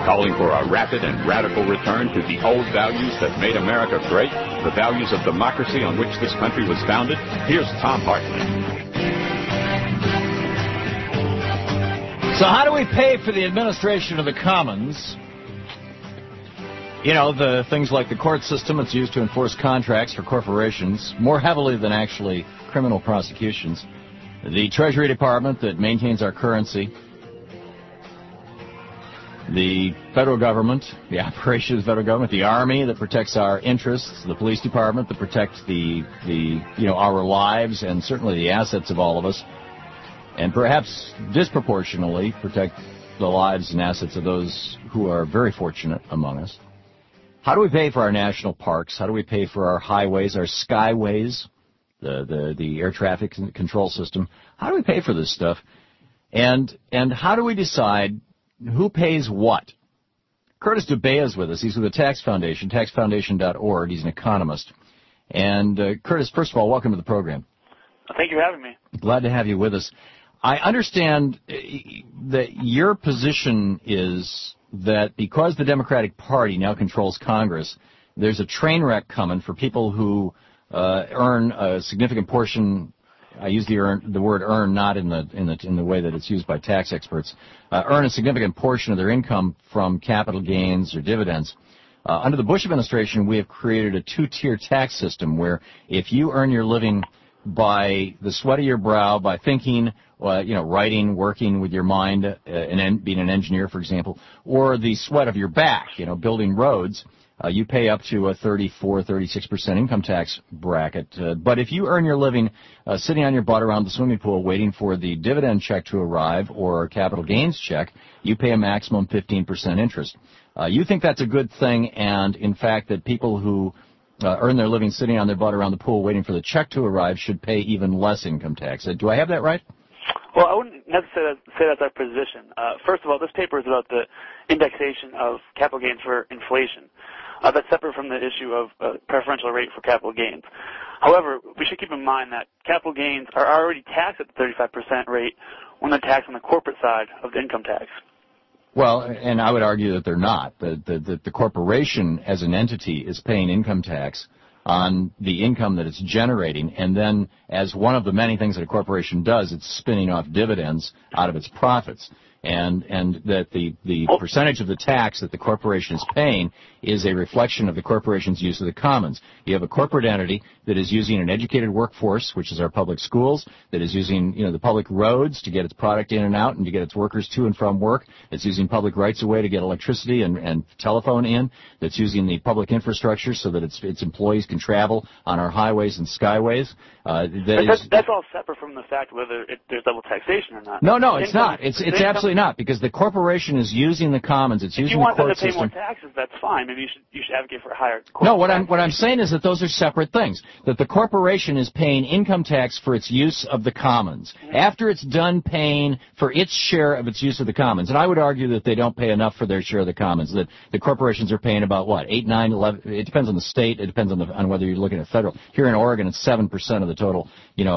calling for a rapid and radical return to the old values that made America great, the values of democracy on which this country was founded. Here's Thom Hartmann. So how do we pay for the administration of the commons? You know, the things like the court system that's used to enforce contracts for corporations more heavily than actually criminal prosecutions. The Treasury Department that maintains our currency. The federal government, the operations of the federal government, the Army that protects our interests, the police department that protects our lives and certainly the assets of all of us, and perhaps disproportionately protect the lives and assets of those who are very fortunate among us. How do we pay for our national parks? How do we pay for our highways, our skyways, the air traffic control system? How do we pay for this stuff? And how do we decide who pays what? Curtis Dubé is with us. He's with the Tax Foundation, taxfoundation.org. He's an economist. And Curtis, first of all, welcome to the program. Thank you for having me. Glad to have you with us. I understand that your position is that because the Democratic Party now controls Congress, there's a train wreck coming for people who earn a significant portion. I use the word earn not in the way that it's used by tax experts. Earn a significant portion of their income from capital gains or dividends. Under the Bush administration, we have created a two-tier tax system where if you earn your living by the sweat of your brow, by thinking, writing, working with your mind, and being an engineer, for example, or the sweat of your back, building roads, you pay up to a 34-36% income tax bracket. But if you earn your living sitting on your butt around the swimming pool waiting for the dividend check to arrive or a capital gains check, you pay a maximum 15% interest. You think that's a good thing, and in fact that people who earn their living sitting on their butt around the pool waiting for the check to arrive should pay even less income tax. Do I have that right? Well, I wouldn't necessarily say that's our position. First of all, this paper is about the indexation of capital gains for inflation. That's separate from the issue of preferential rate for capital gains. However, we should keep in mind that capital gains are already taxed at the 35% rate when they're taxed on the corporate side of the income tax. Well, and I would argue that they're not. The corporation as an entity is paying income tax on the income that it's generating, and then as one of the many things that a corporation does, it's spinning off dividends out of its profits. And that the percentage of the tax that the corporation is paying is a reflection of the corporation's use of the commons. You have a corporate entity that is using an educated workforce, which is our public schools, that is using the public roads to get its product in and out and to get its workers to and from work. It's using public rights-of-way to get electricity and telephone in. That's using the public infrastructure so that its employees can travel on our highways and skyways. That's all separate from the fact whether there's double taxation or not. No, it's not. It's absolutely not, because the corporation is using the commons. It's using the court system. If you want them to pay more taxes, that's fine. Maybe you should advocate for a higher corporate No, what I'm saying is that those are separate things. That the corporation is paying income tax for its use of the commons. Mm-hmm. After it's done paying for its share of its use of the commons, and I would argue that they don't pay enough for their share of the commons, that the corporations are paying about, 8, 9, 11, it depends on the state, it depends on whether you're looking at federal. Here in Oregon, it's 7% of the total,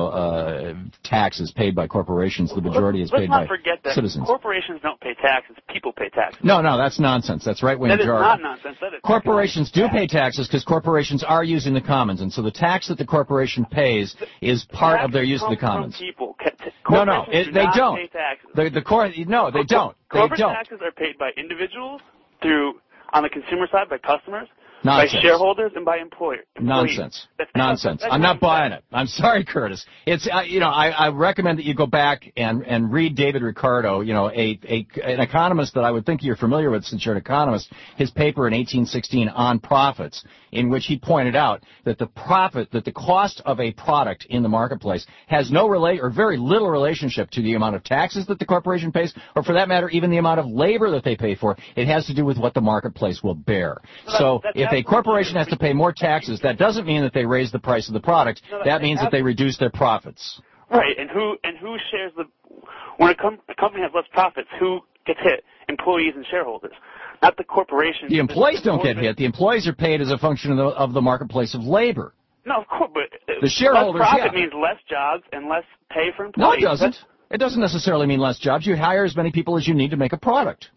taxes paid by corporations. The majority is paid by citizens. Let's not forget that corporations don't pay taxes, people pay taxes. No, that's nonsense. That's right-wing jargon. That is not nonsense. That is corporations do pay taxes because corporations are using the commons, and so the tax that the corporation pays is part of their use of the commons. People. No, they don't. Pay taxes. They don't. Corporate taxes are paid by individuals on the consumer side by customers. Nonsense. By shareholders and by employers. Nonsense. Nonsense. I'm not buying it. I'm sorry, Curtis. It's I recommend that you go back and read David Ricardo, an economist that I would think you're familiar with since you're an economist, his paper in 1816 on profits, in which he pointed out that the cost of a product in the marketplace has no or very little relationship to the amount of taxes that the corporation pays, or for that matter, even the amount of labor that they pay for. It has to do with what the marketplace will bear. So if a corporation has to pay more taxes, that doesn't mean that they raise the price of the product. That means that they reduce their profits. Right, and who shares when a company has less profits, who gets hit? Employees and shareholders, not the corporation. The employees don't get hit. The employees are paid as a function of the marketplace of labor. No, of course, but the shareholders, less profit means less jobs and less pay for employees. No, it doesn't. It doesn't necessarily mean less jobs. You hire as many people as you need to make a product.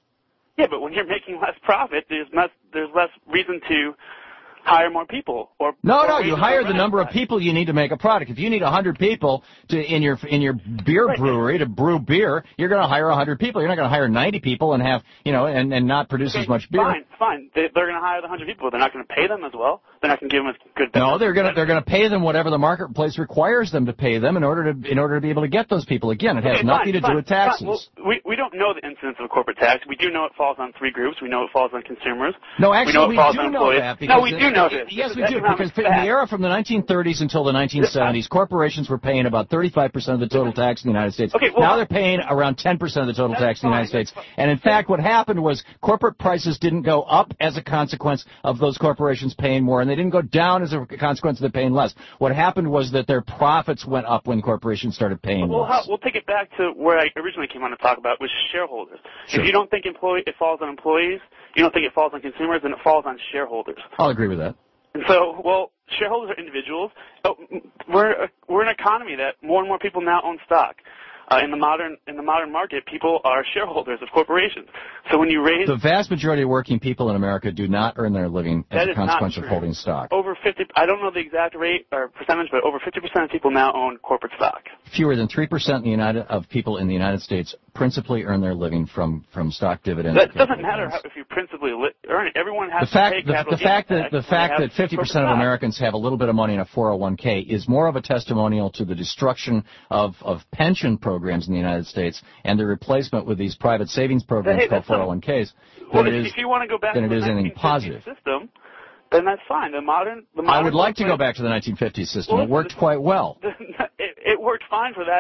Yeah, but when you're making less profit, there's less reason to hire more people. No, you hire the number of people you need to make a product. If you need 100 people in your beer brewery to brew beer, you're going to hire 100 people. You're not going to hire 90 people and have, and not produce as much beer. Fine. They're going to hire the 100 people. They're not going to pay them as well. They're not going to give them as good benefits. No, they're going to pay them whatever the marketplace requires them to pay them in order to be able to get those people. Again, it has nothing to do with taxes. Well, we don't know the incidence of a corporate tax. We do know it falls on three groups. We know it falls on consumers. No, actually, we do know that. No, we do know this. Yes, we do, because in the era from the 1930s until the 1970s, corporations were paying about 35% of the total tax in the United States. Now they're paying around 10% of the total tax in the United States. And in fact, what happened was corporate prices didn't go up as a consequence of those corporations paying more, and they didn't go down as a consequence of them paying less. What happened was that their profits went up when corporations started paying less. We'll take it back to where I originally came on to talk about, was shareholders. Sure. If you don't think it falls on employees, you don't think it falls on consumers, then it falls on shareholders. I'll agree with that. And so, shareholders are individuals. We're an economy that more and more people now own stock. In the modern market, people are shareholders of corporations. So when you raise the vast majority of working people in America do not earn their living as a consequence of holding stock. Over 50, I don't know the exact rate or percentage, but over 50% of people now own corporate stock. Fewer than 3% of people in the United States principally earn their living from stock dividends. That doesn't matter if you principally earn it. Everyone has to pay capital gains tax. The fact that 50% of Americans have a little bit of money in a 401k is more of a testimonial to the destruction of pension programs in the United States and the replacement with these private savings programs called 401ks if you want to go back than to it is the anything positive. System, then that's fine. The modern I would like to go back to the 1950s system. It worked quite well. It worked fine for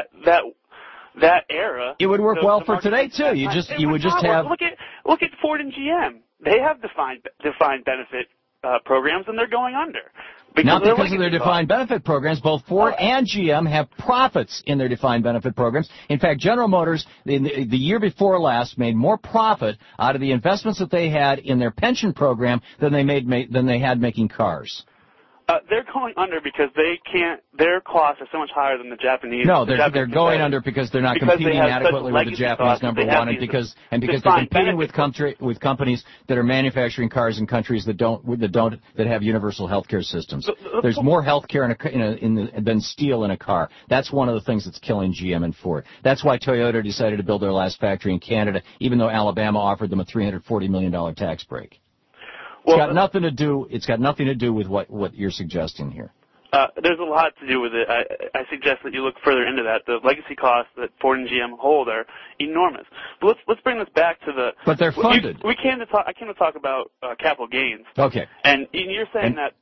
that era. It would work well for today too. You would just have look at Ford and GM. They have defined benefit programs, and they're going under. Not because of their defined benefit programs. Both Ford and GM have profits in their defined benefit programs. In fact, General Motors, in the year before last, made more profit out of the investments that they had in their pension program than they had making cars. They're going under because they can't. Their costs are so much higher than the Japanese. No, they're going under because they're not competing adequately with the Japanese number one, and because they're competing with companies that are manufacturing cars in countries that have universal health care systems. There's more health care than steel in a car. That's one of the things that's killing GM and Ford. That's why Toyota decided to build their last factory in Canada, even though Alabama offered them a $340 million tax break. It's got nothing to do with what you're suggesting here. There's a lot to do with it. I suggest that you look further into that. The legacy costs that Ford and GM hold are enormous. But let's bring this back to the. But they're funded. I came to talk about capital gains. Okay. And you're saying that.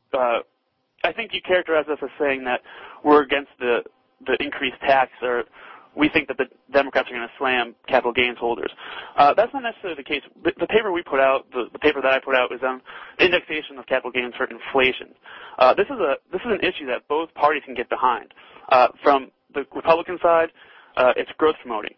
I think you characterize us as saying that we're against the increased tax, or we think that the Democrats are going to slam capital gains holders. That's not necessarily the case. The paper we put out, the paper that I put out, is on indexation of capital gains for inflation. This is an issue that both parties can get behind. From the Republican side, it's growth promoting.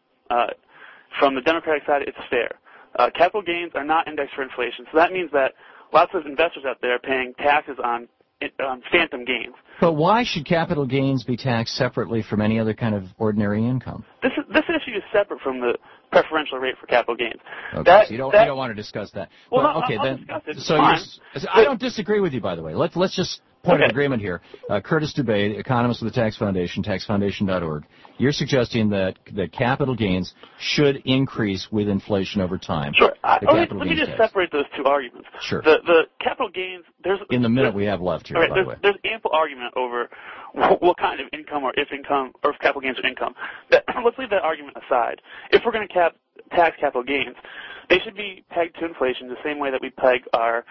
From the Democratic side, it's fair. Capital gains are not indexed for inflation, so that means that lots of investors out there are paying taxes on phantom gains. But why should capital gains be taxed separately from any other kind of ordinary income? This issue is separate from the preferential rate for capital gains. Okay, so you don't want to discuss that. Well, no, okay, I'll then. Discuss it. So I don't disagree with you, by the way. Let's just point of agreement here. Curtis Dubé, economist with the Tax Foundation, taxfoundation.org. You're suggesting that capital gains should increase with inflation over time. Sure. Let me just separate those two arguments. Sure. The capital gains, in the minute we have left here, by the way. There's ample argument over what kind of income or if capital gains are income. Let's leave that argument aside. If we're going to tax capital gains, they should be pegged to inflation the same way that we peg our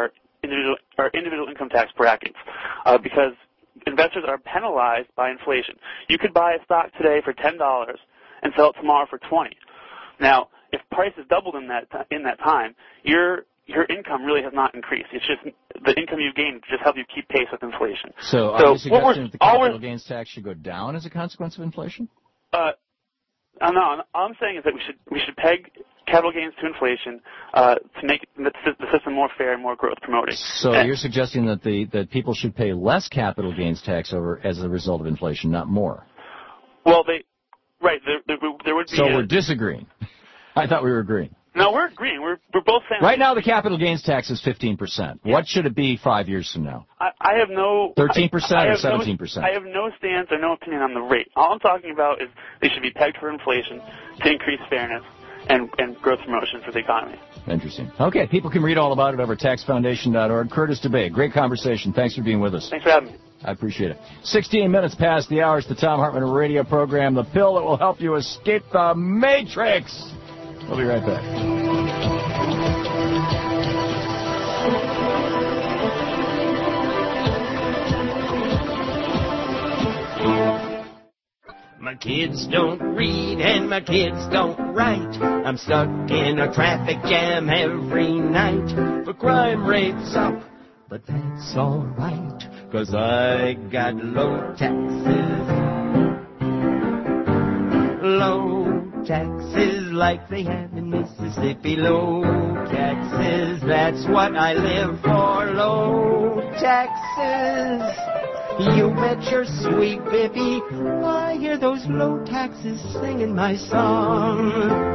individual income tax brackets, because investors are penalized by inflation. You could buy a stock today for $10 and sell it tomorrow for $20. Now, if prices doubled in that time, your income really has not increased. It's just the income you gain just helps you keep pace with inflation. So are you suggesting that the capital gains tax should go down as a consequence of inflation? No, all I'm saying is that we should peg capital gains to inflation to make the system more fair and more growth promoting. So you're suggesting that people should pay less capital gains tax as a result of inflation, not more? Well, there would be. So we're disagreeing. I thought we were agreeing. No, we're agreeing. We're both saying right now the capital gains tax is 15%. Yeah. What should it be 5 years from now? I have no 13% or 17%. I have no stance or no opinion on the rate. All I'm talking about is they should be pegged for inflation to increase fairness and growth promotion for the economy. Interesting. Okay, people can read all about it over at taxfoundation.org. Curtis DeBay, great conversation. Thanks for being with us. Thanks for having me. I appreciate it. 16 minutes past the hour. It's the Thom Hartmann radio program, the pill that will help you escape the Matrix. We'll be right back. My kids don't read and my kids don't write. I'm stuck in a traffic jam every night. The crime rate's up, but that's alright, 'cause I got low taxes. Low taxes like they have in Mississippi. Low taxes, that's what I live for. Low taxes. You bet your sweet baby, I hear those low taxes singing my song.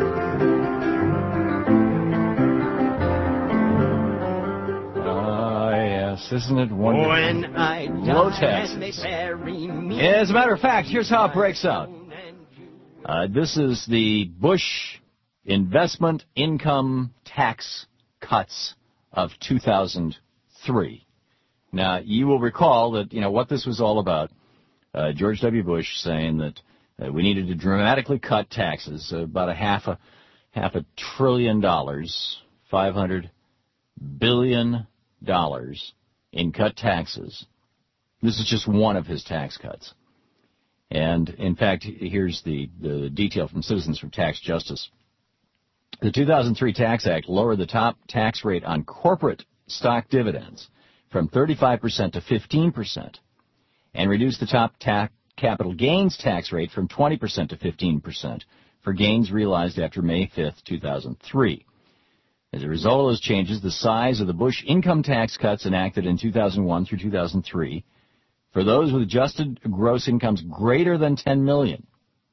Ah, yes, isn't it wonderful? When I die, low taxes. and they bury me. As a matter of fact, here's how it breaks out. This is the Bush investment income tax cuts of 2003. Now, you will recall that, what this was all about. George W. Bush saying that we needed to dramatically cut taxes, about half a $1 trillion, $500 billion in cut taxes. This is just one of his tax cuts. And, in fact, here's the detail from Citizens for Tax Justice. The 2003 Tax Act lowered the top tax rate on corporate stock dividends from 35% to 15%, and reduced the top capital gains tax rate from 20% to 15% for gains realized after May 5th, 2003. As a result of those changes, the size of the Bush income tax cuts enacted in 2001 through 2003 for those with adjusted gross incomes greater than $10 million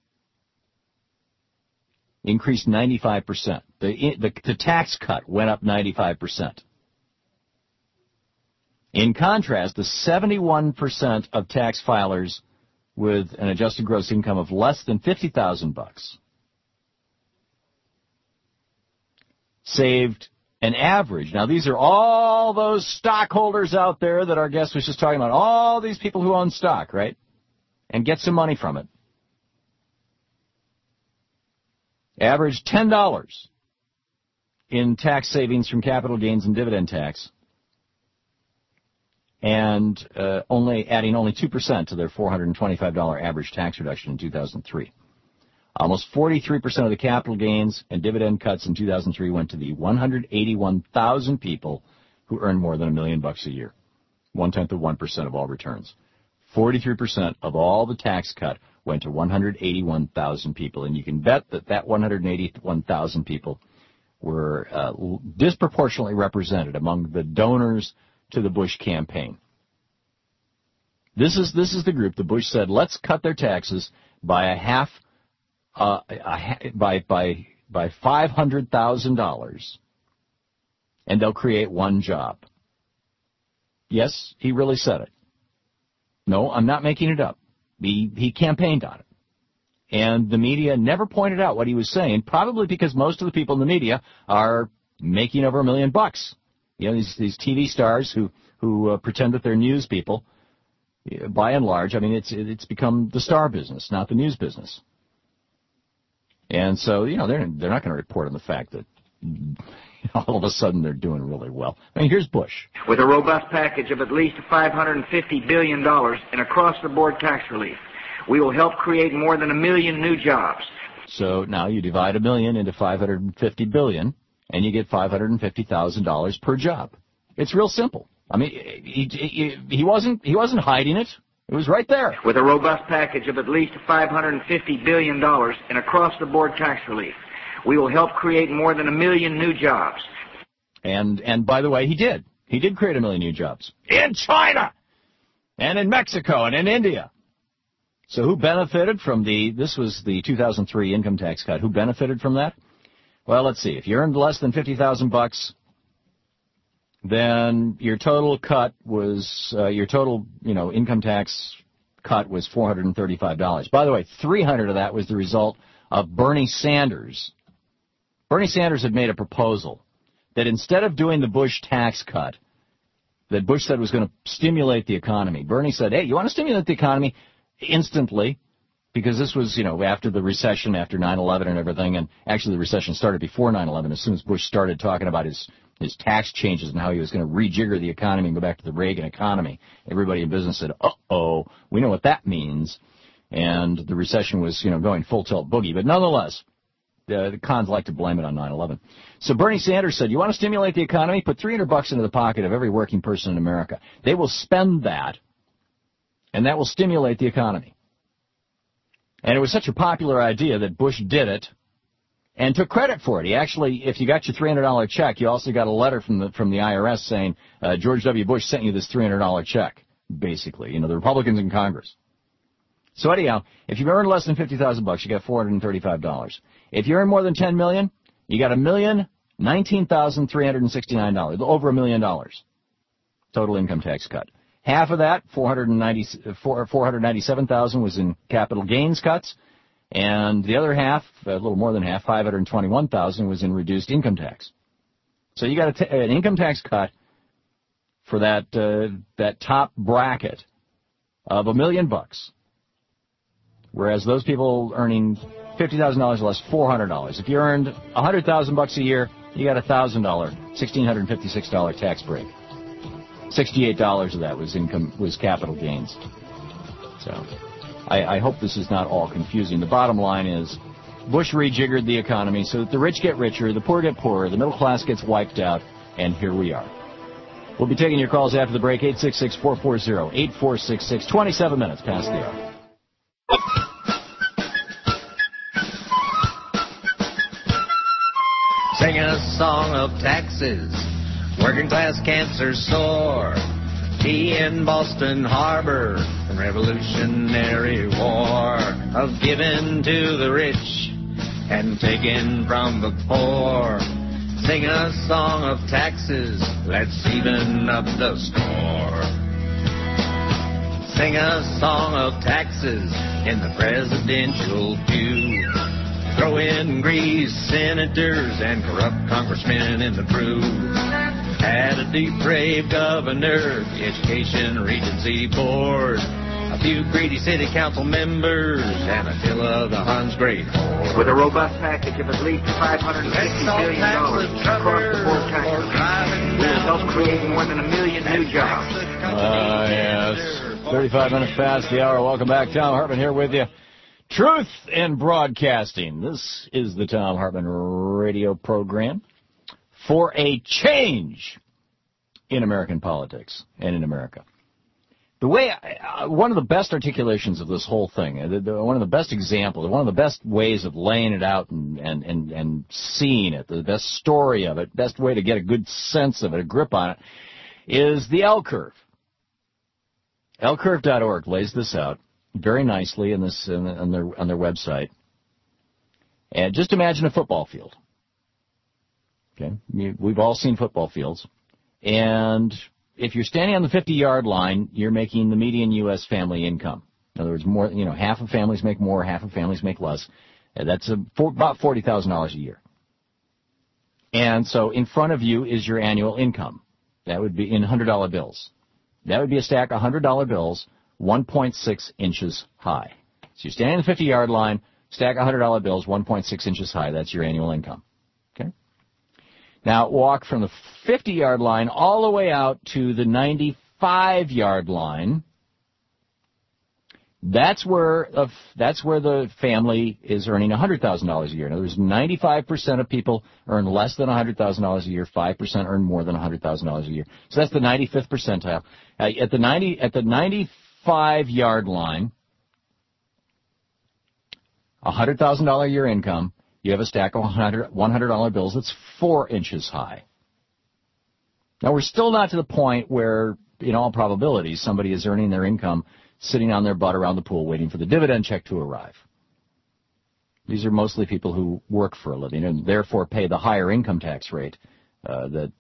increased 95%. The tax cut went up 95%. In contrast, the 71% of tax filers with an adjusted gross income of less than $50,000 saved an average. Now, these are all those stockholders out there that our guest was just talking about. All these people who own stock, right? And get some money from it. Average $10 in tax savings from capital gains and dividend tax. And adding only 2% to their $425 average tax reduction in 2003. Almost 43% of the capital gains and dividend cuts in 2003 went to the 181,000 people who earn more than $1 million a year. 0.1% of all returns. 43% of all the tax cut went to 181,000 people, and you can bet that 181,000 people were disproportionately represented among the donors to the Bush campaign. This is the group that Bush said, let's cut their taxes by by $500,000, and they'll create one job. Yes, he really said it. No, I'm not making it up. He campaigned on it. And the media never pointed out what he was saying, probably because most of the people in the media are making over $1 million. These TV stars who pretend that they're news people, by and large, it's become the star business, not the news business. And so, they're not going to report on the fact that all of a sudden they're doing really well. Here's Bush. With a robust package of at least $550 billion in across-the-board tax relief, we will help create more than 1 million new jobs. So now you divide 1 million into 550 billion, and you get $550,000 per job. It's real simple. He wasn't hiding it. It was right there. With a robust package of at least $550 billion in across-the-board tax relief, we will help create more than 1 million new jobs. And by the way, he did. He did create 1 million new jobs. In China! And in Mexico and in India. So who benefited from this was the 2003 income tax cut. Who benefited from that? Well, let's see. If you earned less than $50,000, then your total cut was income tax cut was $435. By the way, $300 of that was the result of Bernie Sanders. Bernie Sanders had made a proposal that instead of doing the Bush tax cut that Bush said was going to stimulate the economy, Bernie said, hey, you want to stimulate the economy instantly? Because this was, after the recession, after 9/11 and everything, and actually the recession started before 9/11. As soon as Bush started talking about his tax changes and how he was going to rejigger the economy and go back to the Reagan economy, everybody in business said, uh-oh, we know what that means. And the recession was, going full tilt boogie. But nonetheless, the cons like to blame it on 9/11. So Bernie Sanders said, you want to stimulate the economy? Put $300 into the pocket of every working person in America. They will spend that, and that will stimulate the economy. And it was such a popular idea that Bush did it and took credit for it. He actually, if you got your $300 check, you also got a letter from the IRS saying George W. Bush sent you this $300 check, basically, the Republicans in Congress. So anyhow, if you earn less than $50,000, you got $435. If you earn more than $10 million, you got $1,019,369, over $1 million total income tax cut. Half of that, $497,000 was in capital gains cuts, and the other half, a little more than half, $521,000 was in reduced income tax. So you got an income tax cut for that top bracket of $1 million, whereas those people earning $50,000 less, $400. If you earned $100,000 a year, you got $1,000, $1,656 tax break. $68 of that was capital gains. So I hope this is not all confusing. The bottom line is Bush rejiggered the economy so that the rich get richer, the poor get poorer, the middle class gets wiped out, and here we are. We'll be taking your calls after the break, 866-440-8466, 27 minutes past the hour. Sing a song of taxes. Working class cancer sore. Tea in Boston Harbor. And Revolutionary War. Of giving to the rich and taking from the poor. Sing a song of taxes. Let's even up the score. Sing a song of taxes in the presidential pew. Throw in greasy senators and corrupt congressmen in the brew. Add a depraved governor, the Education Regency Board, a few greedy city council members, and a fill of the Huns Great Horde. With a robust package of at least $550 billion across the board tax relief, we will help create more than 1 million new jobs. Yes. 35 minutes past the hour. Welcome back. Thom Hartmann here with you. Truth in Broadcasting. This is the Thom Hartmann radio program for a change in American politics and in America. The way, one of the best articulations of this whole thing, one of the best examples, one of the best ways of laying it out and seeing it, the best story of it, best way to get a good sense of it, a grip on it, is the L-curve. Lcurve.org lays this out very nicely on their website. And just imagine a football field. Okay, we've all seen football fields, and if you're standing on the 50-yard line, you're making the median U.S. family income. In other words, more, half of families make more, half of families make less. And that's about $40,000 a year. And so in front of you is your annual income. That would be in $100 bills. That would be a stack of $100 bills, 1.6 inches high. So you're standing on the 50-yard line, stack of $100 bills, 1.6 inches high. That's your annual income. Okay? Now walk from the 50-yard line all the way out to the 95-yard line. That's where the family is earning $100,000 a year. In other words, 95% of people earn less than $100,000 a year. 5% earn more than $100,000 a year. So that's the 95th percentile. At the 95-yard line, $100,000 a year income. You have a stack of $100 bills that's 4 inches high. Now, we're still not to the point where, in all probability, somebody is earning their income sitting on their butt around the pool waiting for the dividend check to arrive. These are mostly people who work for a living and therefore pay the higher income tax rate unlike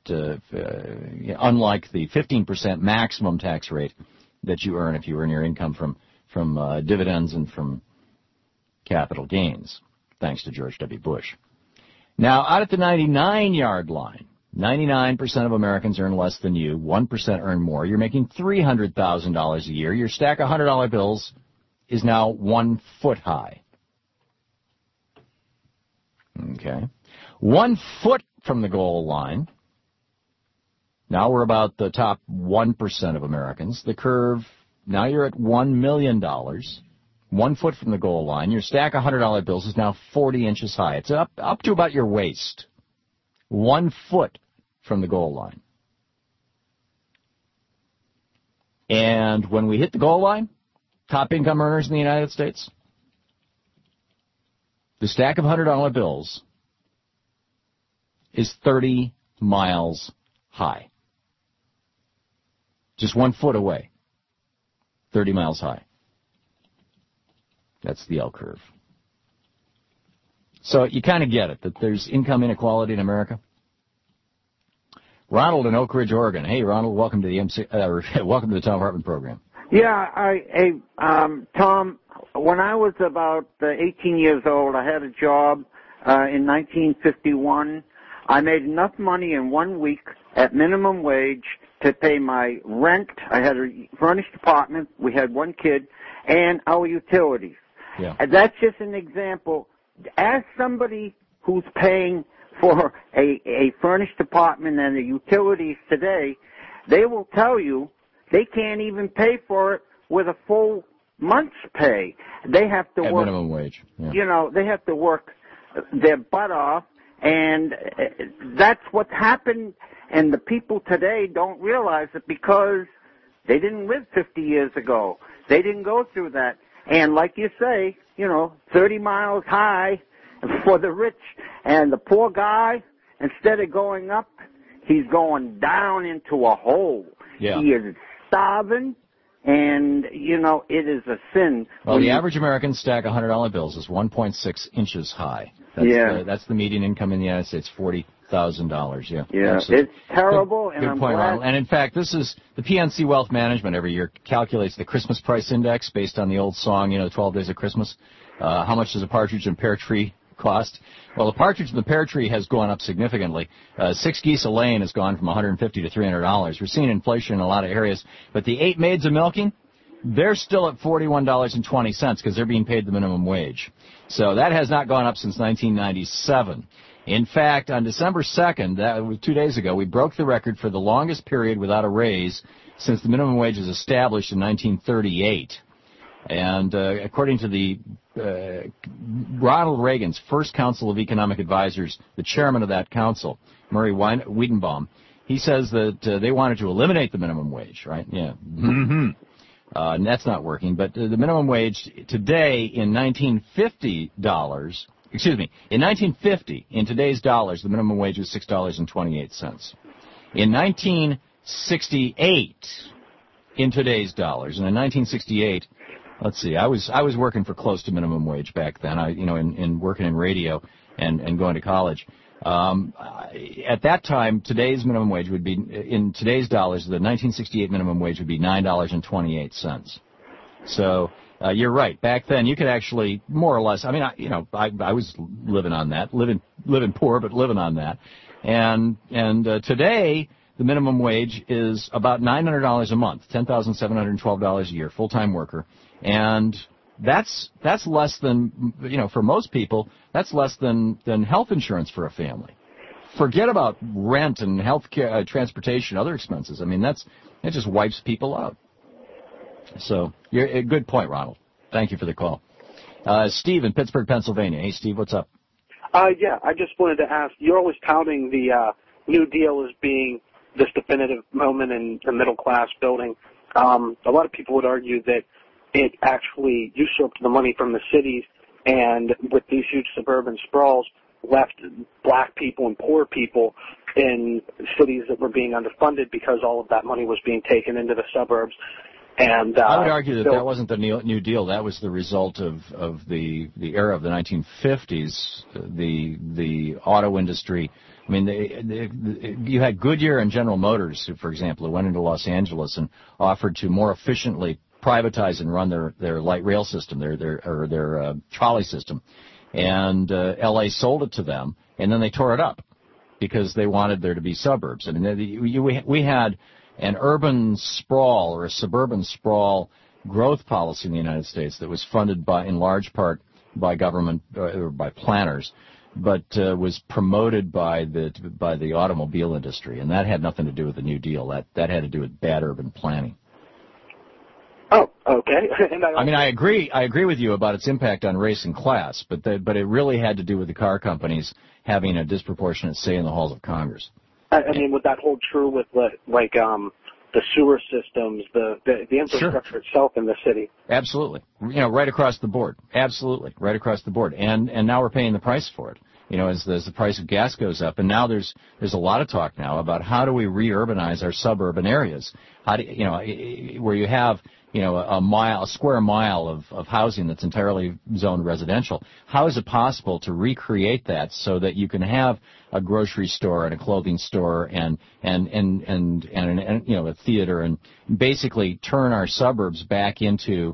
the 15% maximum tax rate that you earn if you earn your income from dividends and from capital gains, thanks to George W. Bush. Now, out at the 99-yard line, 99% of Americans earn less than you, 1% earn more. You're making $300,000 a year. Your stack of $100 bills is now 1 foot high. Okay. 1 foot from the goal line. Now we're about the top 1% of Americans. The curve, now you're at $1 million. 1 foot from the goal line. Your stack of $100 bills is now 40 inches high. It's up to about your waist. 1 foot from the goal line. And when we hit the goal line, top income earners in the United States, the stack of $100 bills is 30 miles high. Just 1 foot away. 30 miles high. That's the L curve. So you kind of get it, that there's income inequality in America. Ronald in Oak Ridge, Oregon. Hey, Ronald, welcome to the welcome to the Tom Hartman program. Yeah, Tom, when I was about 18 years old, I had a job in 1951. I made enough money in 1 week at minimum wage to pay my rent. I had a furnished apartment. We had 1 kid, and our utilities. Yeah. And that's just an example. As somebody who's paying for a furnished apartment and the utilities today, they will tell you they can't even pay for it with a full month's pay. They have to work minimum wage. Yeah. You know, they have to work their butt off, and that's what's happened. And the people today don't realize it because they didn't live 50 years ago. They didn't go through that. And like you say, 30 miles high for the rich, and the poor guy, instead of going up, he's going down into a hole. Yeah. He is starving, and, it is a sin. Well, the average American stack of $100 bills is 1.6 inches high. That's the median income in the United States, $40,000. Yeah. Yeah, absolutely. It's terrible. Good point, Ronald. And in fact, this is the PNC Wealth Management every year calculates the Christmas price index based on the old song, 12 Days of Christmas. How much does a partridge and pear tree cost? Well, the partridge and the pear tree has gone up significantly. 6 geese a laying has gone from $150 to $300. We're seeing inflation in a lot of areas, but the 8 maids of milking, they're still at $41.20 because they're being paid the minimum wage. So that has not gone up since 1997. In fact, on December 2nd, that was 2 days ago, we broke the record for the longest period without a raise since the minimum wage was established in 1938. And according to the Ronald Reagan's first Council of Economic Advisors, the chairman of that council, Murray Weidenbaum, he says that they wanted to eliminate the minimum wage, right? Yeah. Mm-hmm. And that's not working. But the minimum wage today in 1950, in today's dollars, the minimum wage is $6.28. In 1968, in today's dollars, and in 1968, let's see, I was working for close to minimum wage back then. In working in radio and going to college. At that time, today's minimum wage would be, in today's dollars, the 1968 minimum wage would be $9.28. So you're right. Back then, you could actually more or less. I mean, I was living on that, living poor, but living on that. And today, the minimum wage is about $900 a month, $10,712 a year, full-time worker, and that's less than, for most people, that's less than health insurance for a family. Forget about rent and health care, transportation, other expenses. I mean, that just wipes people out. So, you're a good point, Ronald. Thank you for the call. Steve in Pittsburgh, Pennsylvania. Hey, Steve, what's up? Yeah, I just wanted to ask, you're always touting the New Deal as being this definitive moment in the middle class building. A lot of people would argue that it actually usurped the money from the cities, and with these huge suburban sprawls, left black people and poor people in cities that were being underfunded because all of that money was being taken into the suburbs. And I would argue that wasn't the New Deal. That was the result of the era of the 1950s, the auto industry. I mean, you had Goodyear and General Motors, who, for example, who went into Los Angeles and offered to more efficiently privatize and run their light rail system, their trolley system, and L.A. sold it to them, and then they tore it up because they wanted there to be suburbs. I mean, we had an urban sprawl or a suburban sprawl growth policy in the United States that was funded in large part by government or by planners, but was promoted by the automobile industry, and that had nothing to do with the New Deal. That had to do with bad urban planning. Oh, okay. I agree with you about its impact on race and class, but it really had to do with the car companies having a disproportionate say in the halls of Congress. I mean, would that hold true with the sewer systems, the infrastructure itself in the city? Absolutely. Right across the board. Absolutely. Right across the board. And now we're paying the price for it. As the price of gas goes up, and now there's a lot of talk now about how do we re-urbanize our suburban areas? How do where you have a square mile of housing that's entirely zoned residential? How is it possible to recreate that so that you can have a grocery store and a clothing store and a theater, and basically turn our suburbs back into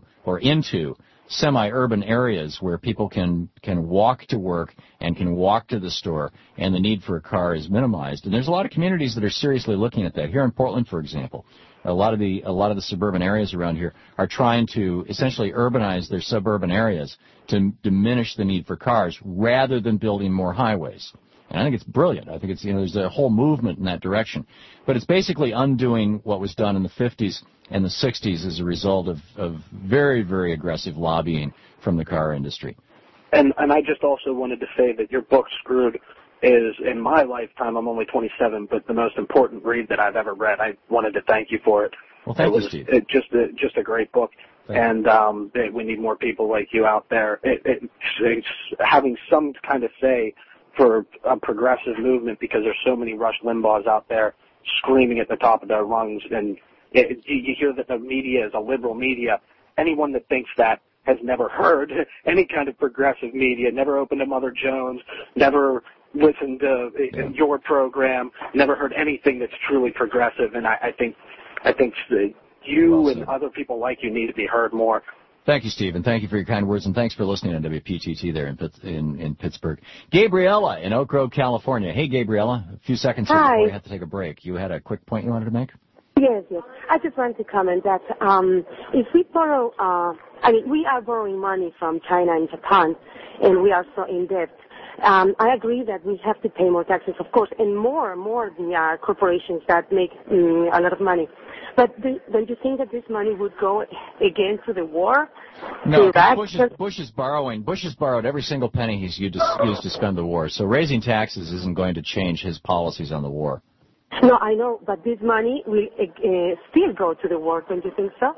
semi-urban areas where people can walk to work and can walk to the store, and the need for a car is minimized. And there's a lot of communities that are seriously looking at that. Here in Portland, for example, a lot of the suburban areas around here are trying to essentially urbanize their suburban areas to diminish the need for cars rather than building more highways. And I think it's brilliant. I think it's there's a whole movement in that direction. But it's basically undoing what was done in the 50s and the 60s as a result of very, very aggressive lobbying from the car industry. And I just also wanted to say that your book, Screwed, is, in my lifetime, I'm only 27, but the most important read that I've ever read. I wanted to thank you for it. Well, thank you, Steve. It's just a great book. And we need more people like you out there. It's having some kind of say for a progressive movement, because there's so many Rush Limbaughs out there screaming at the top of their lungs, and you hear that the media is a liberal media. Anyone that thinks that has never heard any kind of progressive media, never opened a Mother Jones, never listened to your program, never heard anything that's truly progressive. And I think that you and other people like you need to be heard more. Thank you, Steve, and thank you for your kind words, and thanks for listening on WPTT there in Pittsburgh. Gabriella in Oak Grove, California. Hey, Gabriella, a few seconds before we have to take a break. You had a quick point you wanted to make? Yes. I just wanted to comment that if we borrow, we are borrowing money from China and Japan, and we are so in debt. I agree that we have to pay more taxes, of course, and more the corporations that make a lot of money. But don't you think that this money would go again to the war? No, Bush is borrowing. Bush has borrowed every single penny he's used to spend the war. So raising taxes isn't going to change his policies on the war. No, I know, but this money will still go to the war. Don't you think so?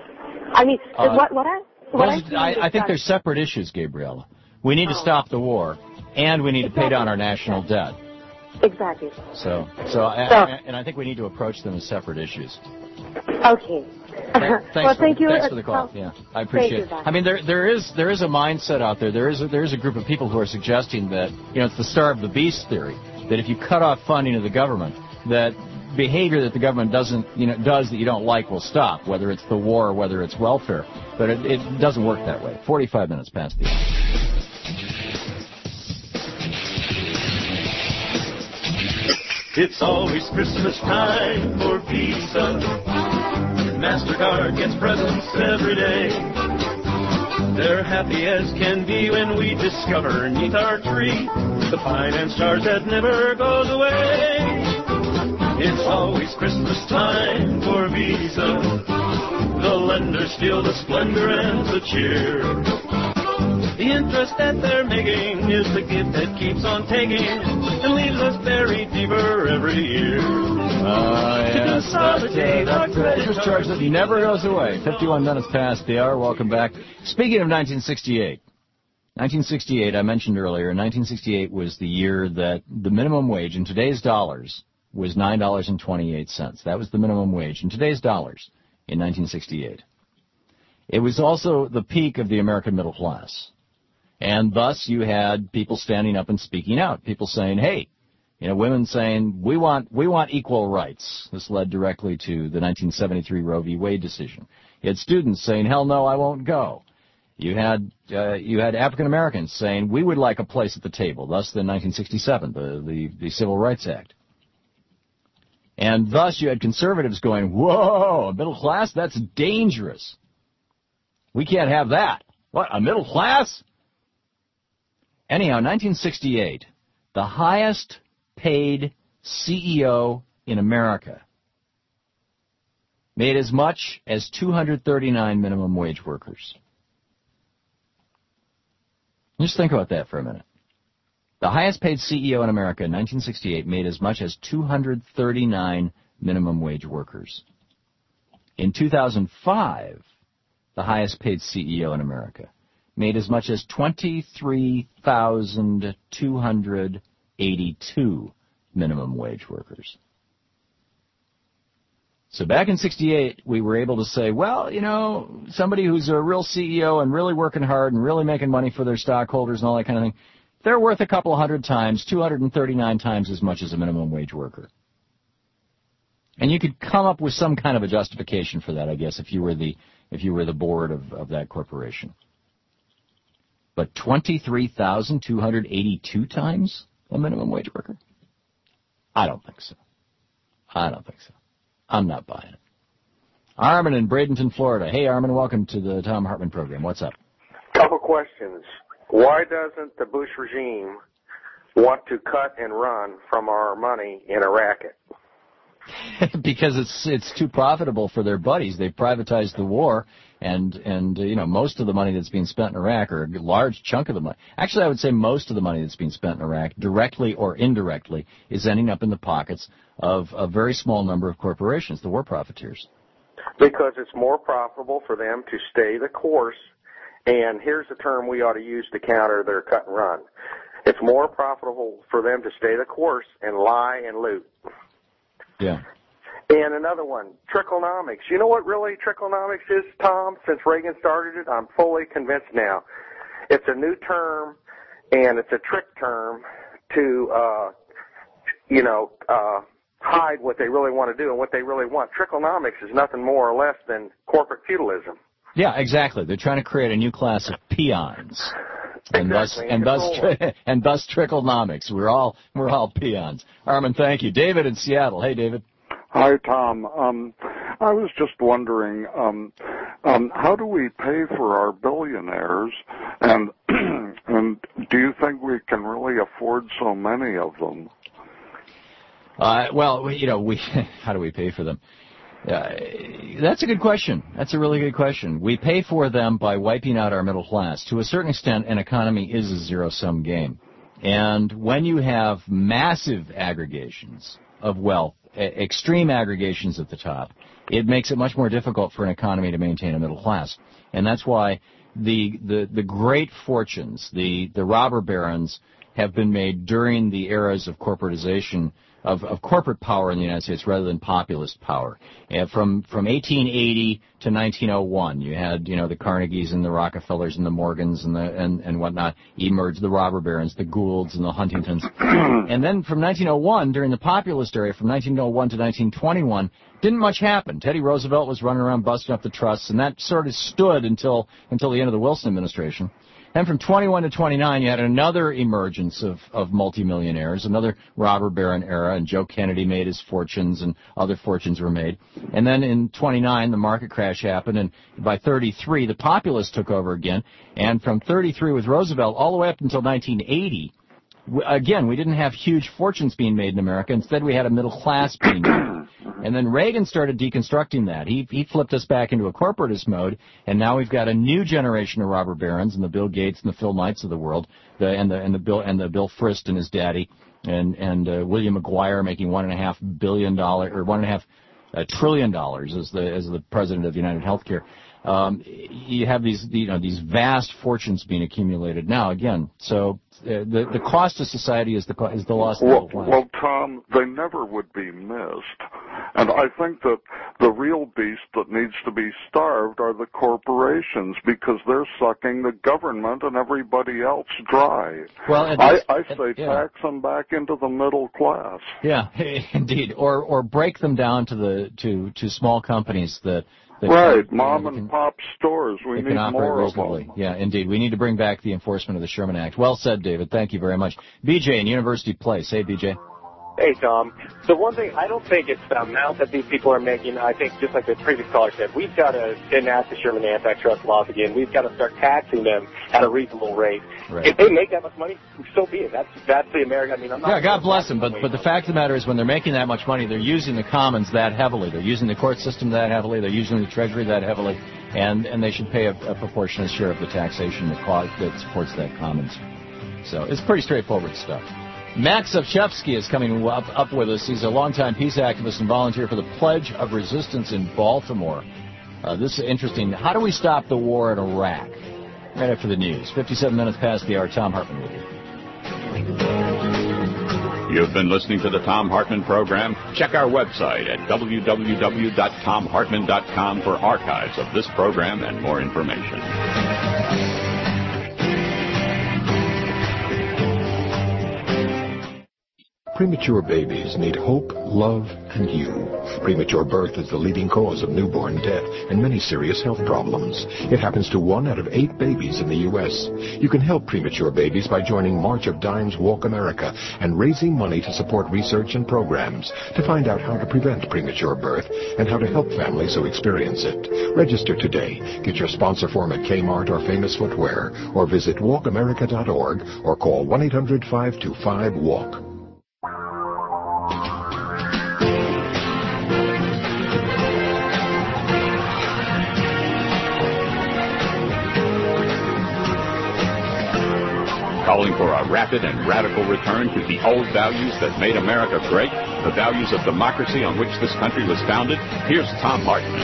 I mean, I think they're separate issues, Gabriella. We need to stop the war, and we need to pay down our national debt. Exactly. So I think we need to approach them as separate issues. Okay. Thank you. Thanks for the call. Yeah, I appreciate it. I mean, there is a mindset out there. There is a group of people who are suggesting that it's the starve the beast theory. That if you cut off funding of the government, that behavior that the government does that you don't like will stop, whether it's the war or whether it's welfare. But it doesn't work that way. 45 minutes past the hour. It's always Christmas time for Visa. MasterCard gets presents every day. They're happy as can be when we discover 'neath our tree the finance charge that never goes away. It's always Christmas time for Visa. The lenders feel the splendor and the cheer. The interest that they're making is the gift that keeps on taking and leaves us buried deeper every year. Yes, that Christmas charge that never goes away. 51 minutes past the hour. Welcome back. Speaking of 1968, I mentioned earlier, 1968 was the year that the minimum wage in today's dollars was $9.28. That was the minimum wage in today's dollars. in 1968. It was also the peak of the American middle class. And thus you had people standing up and speaking out, people saying, hey, women saying, we want equal rights. This led directly to the 1973 Roe v. Wade decision. You had students saying, hell no, I won't go. You had African Americans saying, we would like a place at the table, thus the 1967, the Civil Rights Act. And thus you had conservatives going, whoa, a middle class? That's dangerous. We can't have that. What, a middle class? Anyhow, 1968, the highest paid CEO in America made as much as 239 minimum wage workers. Just think about that for a minute. The highest paid CEO in America in 1968 made as much as 239 minimum wage workers. In 2005, the highest paid CEO in America made as much as 23,282 minimum wage workers. So back in 68, we were able to say, well, somebody who's a real CEO and really working hard and really making money for their stockholders and all that kind of thing, they're worth a couple hundred times, 239 times as much as a minimum wage worker. And you could come up with some kind of a justification for that, I guess, if you were the board of that corporation. But 23,282 times a minimum wage worker? I don't think so. I'm not buying it. Armin in Bradenton, Florida. Hey, Armin, welcome to the Thom Hartmann program. What's up? Couple questions. Why doesn't the Bush regime want to cut and run from our money in Iraq? Because it's too profitable for their buddies. They've privatized the war, and most of the money that's being spent in Iraq, or a large chunk of the money, actually I would say most of the money that's being spent in Iraq, directly or indirectly, is ending up in the pockets of a very small number of corporations, the war profiteers. Because it's more profitable for them to stay the course, and here's the term we ought to use to counter their cut and run. It's more profitable for them to stay the course and lie and loot. Yeah. And another one, tricklenomics. You know what really tricklenomics is, Tom? Since Reagan started it, I'm fully convinced now. It's a new term, and it's a trick term to, hide what they really want to do and what they really want. Tricklenomics is nothing more or less than corporate feudalism. Yeah, exactly. They're trying to create a new class of peons. And exactly. thus tricklenomics. We're all peons. Armin, thank you. David in Seattle. Hey, David. Hi, Tom. I was just wondering, how do we pay for our billionaires, and do you think we can really afford so many of them? How do we pay for them? That's a good question. That's a really good question. We pay for them by wiping out our middle class. To a certain extent, an economy is a zero-sum game. And when you have massive aggregations of wealth, extreme aggregations at the top, it makes it much more difficult for an economy to maintain a middle class. And that's why the great fortunes, the robber barons, have been made during the eras of corporatization, of corporate power in the United States rather than populist power. And from 1880 to 1901, you had the Carnegies and the Rockefellers and the Morgans and whatnot emerge, the robber barons, the Goulds and the Huntingtons. And then from 1901, during the populist era, from 1901 to 1921, didn't much happen. Teddy Roosevelt was running around busting up the trusts, and that sort of stood until the end of the Wilson administration. And from 21 to 29, you had another emergence of multimillionaires, another robber baron era, and Joe Kennedy made his fortunes, and other fortunes were made. And then in 29, the market crash happened, and by 33, the populists took over again. And from 33 with Roosevelt all the way up until 1980, again, we didn't have huge fortunes being made in America. Instead, we had a middle class being made. And then Reagan started deconstructing that. He flipped us back into a corporatist mode, and now we've got a new generation of robber barons, and the Bill Gates and the Phil Knights of the world, and the Bill Frist and his daddy, and William McGuire making $1.5 trillion as the president of United Healthcare. You have these vast fortunes being accumulated now. Again, so the cost to society is the loss of middle class. Well, Tom, they never would be missed, and I think that the real beast that needs to be starved are the corporations, because they're sucking the government and everybody else dry. Well, I say tax them back into the middle class. Yeah, indeed, or break them down to small companies that right, mom and pop stores. We need more of them. Yeah, indeed. We need to bring back the enforcement of the Sherman Act. Well said, David. Thank you very much. BJ in University Place. Hey, BJ. Hey, Tom. So one thing, I don't think it's the amount that these people are making. I think, just like the previous caller said, we've got to enact the Sherman antitrust laws again. We've got to start taxing them at a reasonable rate. Right. If they make that much money, so be it. That's the American. I mean, I'm not. Yeah, God bless them. But the fact of the matter is, when they're making that much money, they're using the commons that heavily. They're using the court system that heavily. They're using the Treasury that heavily, and they should pay a proportionate share of the taxation that supports that commons. So it's pretty straightforward stuff. Max Ovchevsky is coming up with us. He's a longtime peace activist and volunteer for the Pledge of Resistance in Baltimore. This is interesting. How do we stop the war in Iraq? Right after the news. 57 minutes past the hour. Tom Hartman with you. You've been listening to the Tom Hartman program. Check our website at www.tomhartman.com for archives of this program and more information. Premature babies need hope, love, and you. Premature birth is the leading cause of newborn death and many serious health problems. It happens to 1 out of 8 babies in the U.S. You can help premature babies by joining March of Dimes Walk America and raising money to support research and programs to find out how to prevent premature birth and how to help families who experience it. Register today. Get your sponsor form at Kmart or Famous Footwear, or visit walkamerica.org or call 1-800-525-WALK. Calling for a rapid and radical return to the old values that made America great, the values of democracy on which this country was founded. Here's Tom Hartman.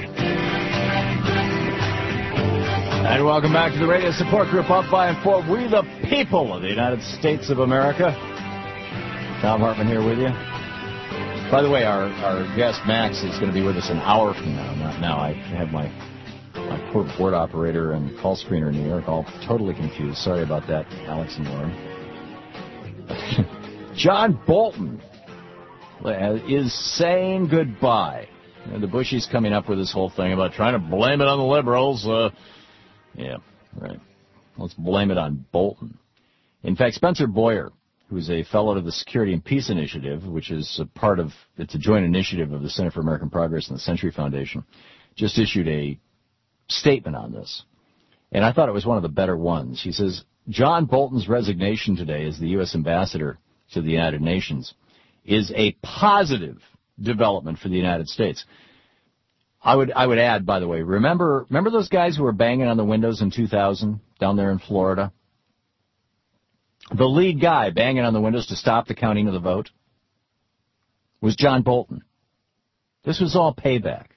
And welcome back to the Radio Support Group, up by and for we the people of the United States of America. Tom Hartman here with you. By the way, our guest Max is going to be with us an hour from now. Not now. I have my poor board operator and call screener in New York all totally confused. Sorry about that, Alex and Lauren. John Bolton is saying goodbye. You know, the Bushies coming up with this whole thing about trying to blame it on the liberals. Yeah, right. Let's blame it on Bolton. In fact, Spencer Boyer, who's a fellow of the Security and Peace Initiative, which is it's a joint initiative of the Center for American Progress and the Century Foundation, just issued a statement on this, and I thought it was one of the better ones. He says, John Bolton's resignation today as the U.S. ambassador to the United Nations is a positive development for the United States. I would add, by the way, remember those guys who were banging on the windows in 2000 down there in Florida? The lead guy banging on the windows to stop the counting of the vote was John Bolton. This was all payback.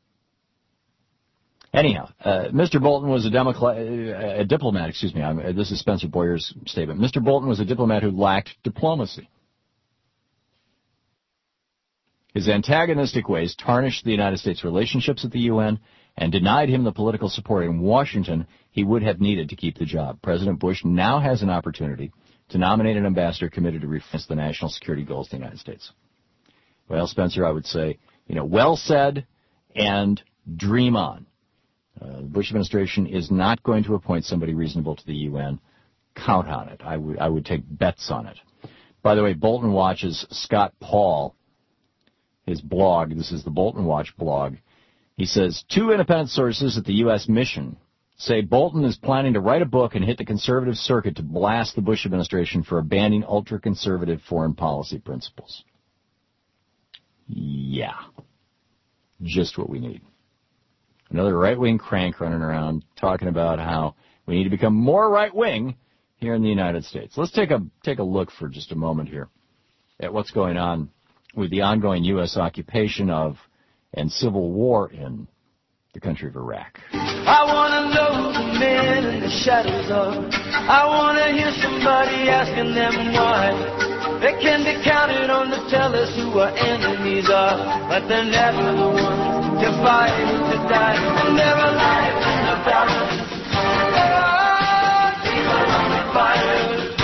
Anyhow, Mr. Bolton was a diplomat, excuse me, this is Spencer Boyer's statement. Mr. Bolton was a diplomat who lacked diplomacy. His antagonistic ways tarnished the United States' relationships at the UN and denied him the political support in Washington he would have needed to keep the job. President Bush now has an opportunity to nominate an ambassador committed to reform the national security goals of the United States. Well, Spencer, I would say, well said and dream on. The Bush administration is not going to appoint somebody reasonable to the UN. Count on it. I would take bets on it. By the way, Bolton Watch's Scott Paul, his blog, this is the Bolton Watch blog, he says, 2 independent sources at the U.S. mission say Bolton is planning to write a book and hit the conservative circuit to blast the Bush administration for abandoning ultra-conservative foreign policy principles. Yeah. Just what we need. Another right-wing crank running around talking about how we need to become more right-wing here in the United States. Let's take a look for just a moment here at what's going on with the ongoing U.S. occupation of and civil war in the country of Iraq. I want to know the men in the shadows of. I want to hear somebody asking them why. They can be counted on to tell us who our enemies are, but they're never the ones to fight and to die. And their lives in the thousands. People on the fire.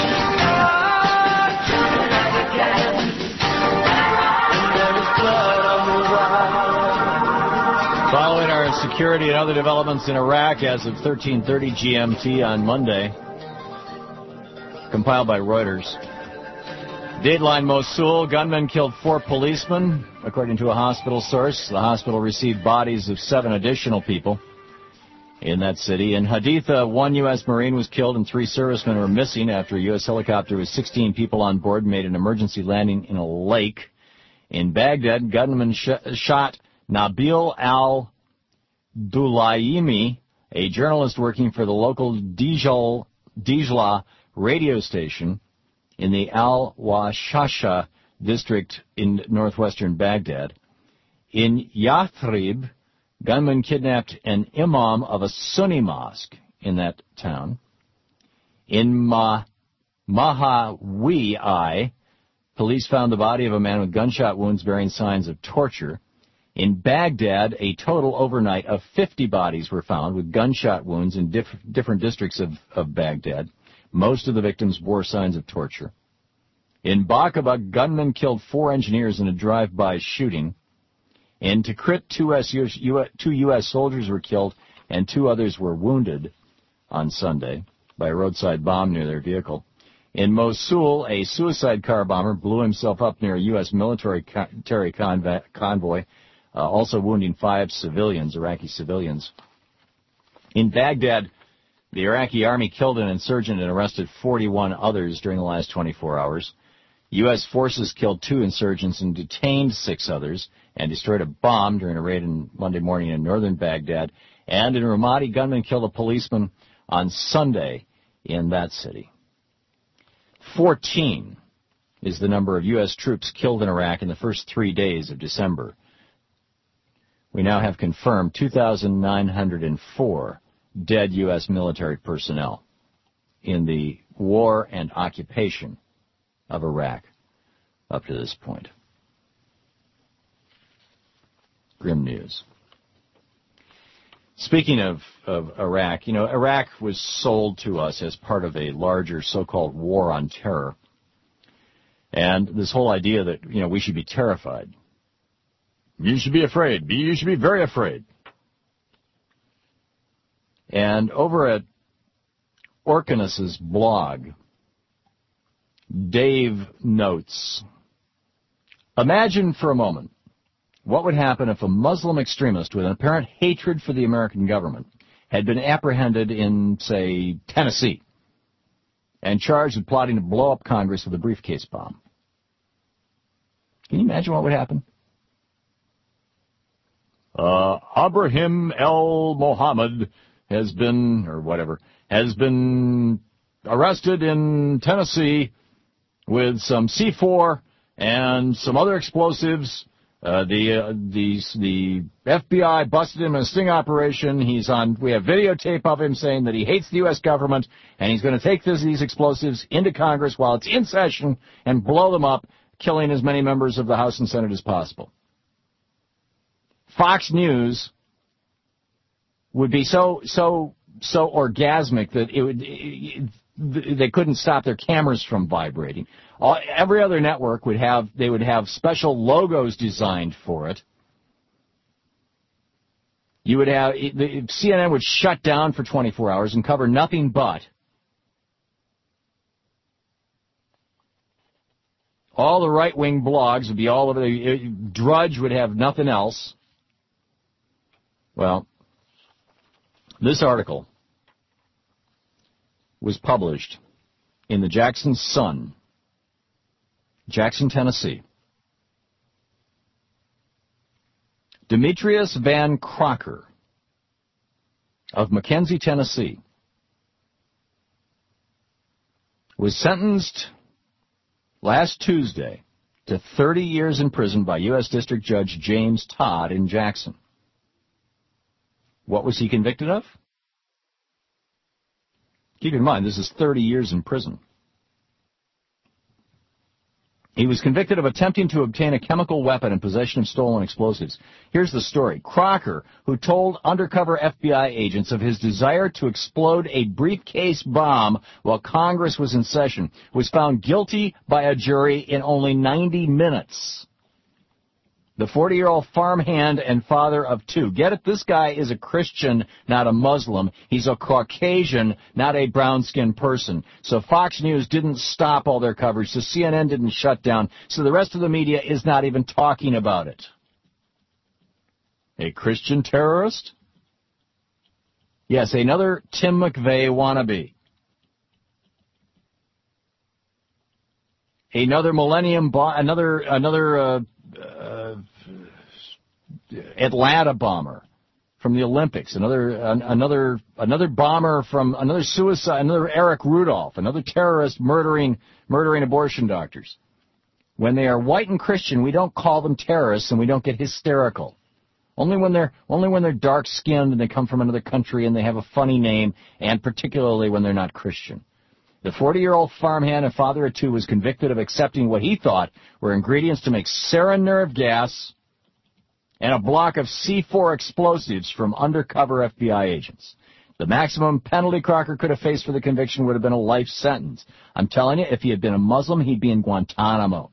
Children at the cannons. And there is blood on the wire. Following our security and other developments in Iraq as of 13:30 GMT on Monday, compiled by Reuters. Dateline Mosul, gunmen killed 4 policemen, according to a hospital source. The hospital received bodies of 7 additional people in that city. In Haditha, 1 U.S. Marine was killed and 3 servicemen were missing after a U.S. helicopter with 16 people on board made an emergency landing in a lake. In Baghdad, gunmen shot Nabil al-Dulaymi, a journalist working for the local Dijla radio station in the Al-Washasha district in northwestern Baghdad. In Yathrib, gunmen kidnapped an imam of a Sunni mosque in that town. In Mahawi, police found the body of a man with gunshot wounds bearing signs of torture. In Baghdad, a total overnight of 50 bodies were found with gunshot wounds in different districts of Baghdad. Most of the victims bore signs of torture. In Baqaba, gunmen killed 4 engineers in a drive-by shooting. In Tikrit, 2 U.S. soldiers were killed and 2 others were wounded on Sunday by a roadside bomb near their vehicle. In Mosul, a suicide car bomber blew himself up near a U.S. military convoy, also wounding 5 Iraqi civilians. In Baghdad, the Iraqi army killed an insurgent and arrested 41 others during the last 24 hours. U.S. forces killed 2 insurgents and detained 6 others and destroyed a bomb during a raid on Monday morning in northern Baghdad. And in Ramadi, gunmen killed a policeman on Sunday in that city. 14 is the number of U.S. troops killed in Iraq in the first 3 days of December. We now have confirmed 2,904 dead U.S. military personnel in the war and occupation of Iraq up to this point. Grim news. Speaking of Iraq, Iraq was sold to us as part of a larger so-called war on terror. And this whole idea that, we should be terrified. You should be afraid. You should be very afraid. And over at Orkinus's blog, Dave notes, imagine for a moment what would happen if a Muslim extremist with an apparent hatred for the American government had been apprehended in, say, Tennessee and charged with plotting to blow up Congress with a briefcase bomb. Can you imagine what would happen? Abraham L. Mohammed has been arrested in Tennessee with some C4 and some other explosives. The FBI busted him in a sting operation. We have videotape of him saying that he hates the U.S. government, and he's going to take these explosives into Congress while it's in session and blow them up, killing as many members of the House and Senate as possible. Fox News would be so orgasmic that they couldn't stop their cameras from vibrating. Every other network would have special logos designed for it. CNN would shut down for 24 hours and cover nothing but. All the right-wing blogs would be all over. Drudge would have nothing else. Well, this article was published in the Jackson Sun, Jackson, Tennessee. Demetrius Van Crocker of McKenzie, Tennessee, was sentenced last Tuesday to 30 years in prison by U.S. District Judge James Todd in Jackson. What was he convicted of? Keep in mind, this is 30 years in prison. He was convicted of attempting to obtain a chemical weapon and possession of stolen explosives. Here's the story. Crocker, who told undercover FBI agents of his desire to explode a briefcase bomb while Congress was in session, was found guilty by a jury in only 90 minutes. The 40-year-old farmhand and father of two. Get it? This guy is a Christian, not a Muslim. He's a Caucasian, not a brown-skinned person. So Fox News didn't stop all their coverage. So CNN didn't shut down. So the rest of the media is not even talking about it. A Christian terrorist? Yes, another Tim McVeigh wannabe. Another Millennium another Atlanta bomber from the Olympics, another bomber from another suicide, another Eric Rudolph, another terrorist murdering abortion doctors. When they are white and Christian, we don't call them terrorists and we don't get hysterical. Only when they're dark skinned and they come from another country and they have a funny name, and particularly when they're not Christian. The 40-year-old farmhand and father of two was convicted of accepting what he thought were ingredients to make sarin nerve gas and a block of C4 explosives from undercover FBI agents. The maximum penalty Crocker could have faced for the conviction would have been a life sentence. I'm telling you, if he had been a Muslim, he'd be in Guantanamo.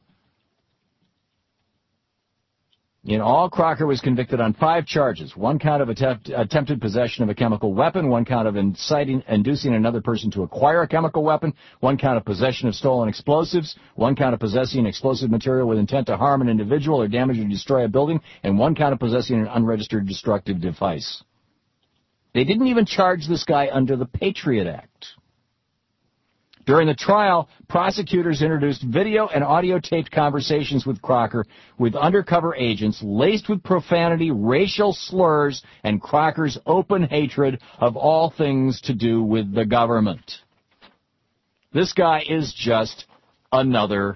In all, Crocker was convicted on 5 charges. 1 count of attempted possession of a chemical weapon, 1 count of inducing another person to acquire a chemical weapon, 1 count of possession of stolen explosives, 1 count of possessing explosive material with intent to harm an individual or damage or destroy a building, and 1 count of possessing an unregistered destructive device. They didn't even charge this guy under the Patriot Act. During the trial, prosecutors introduced video and audio-taped conversations with Crocker with undercover agents laced with profanity, racial slurs, and Crocker's open hatred of all things to do with the government. This guy is just another...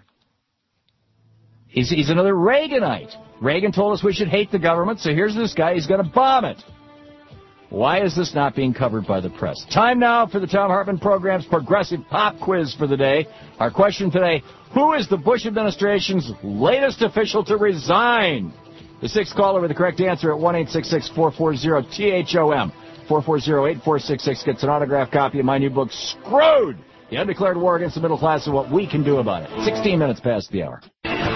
He's another Reaganite. Reagan told us we should hate the government, so here's this guy. He's going to bomb it. Why is this not being covered by the press? Time now for the Thom Hartmann program's Progressive Pop Quiz for the day. Our question today, who is the Bush administration's latest official to resign? The 6th caller with the correct answer at 1-866-440-THOM. 440-8466 gets an autographed copy of my new book, Screwed! The Undeclared War Against the Middle Class and What We Can Do About It. 16 minutes past the hour.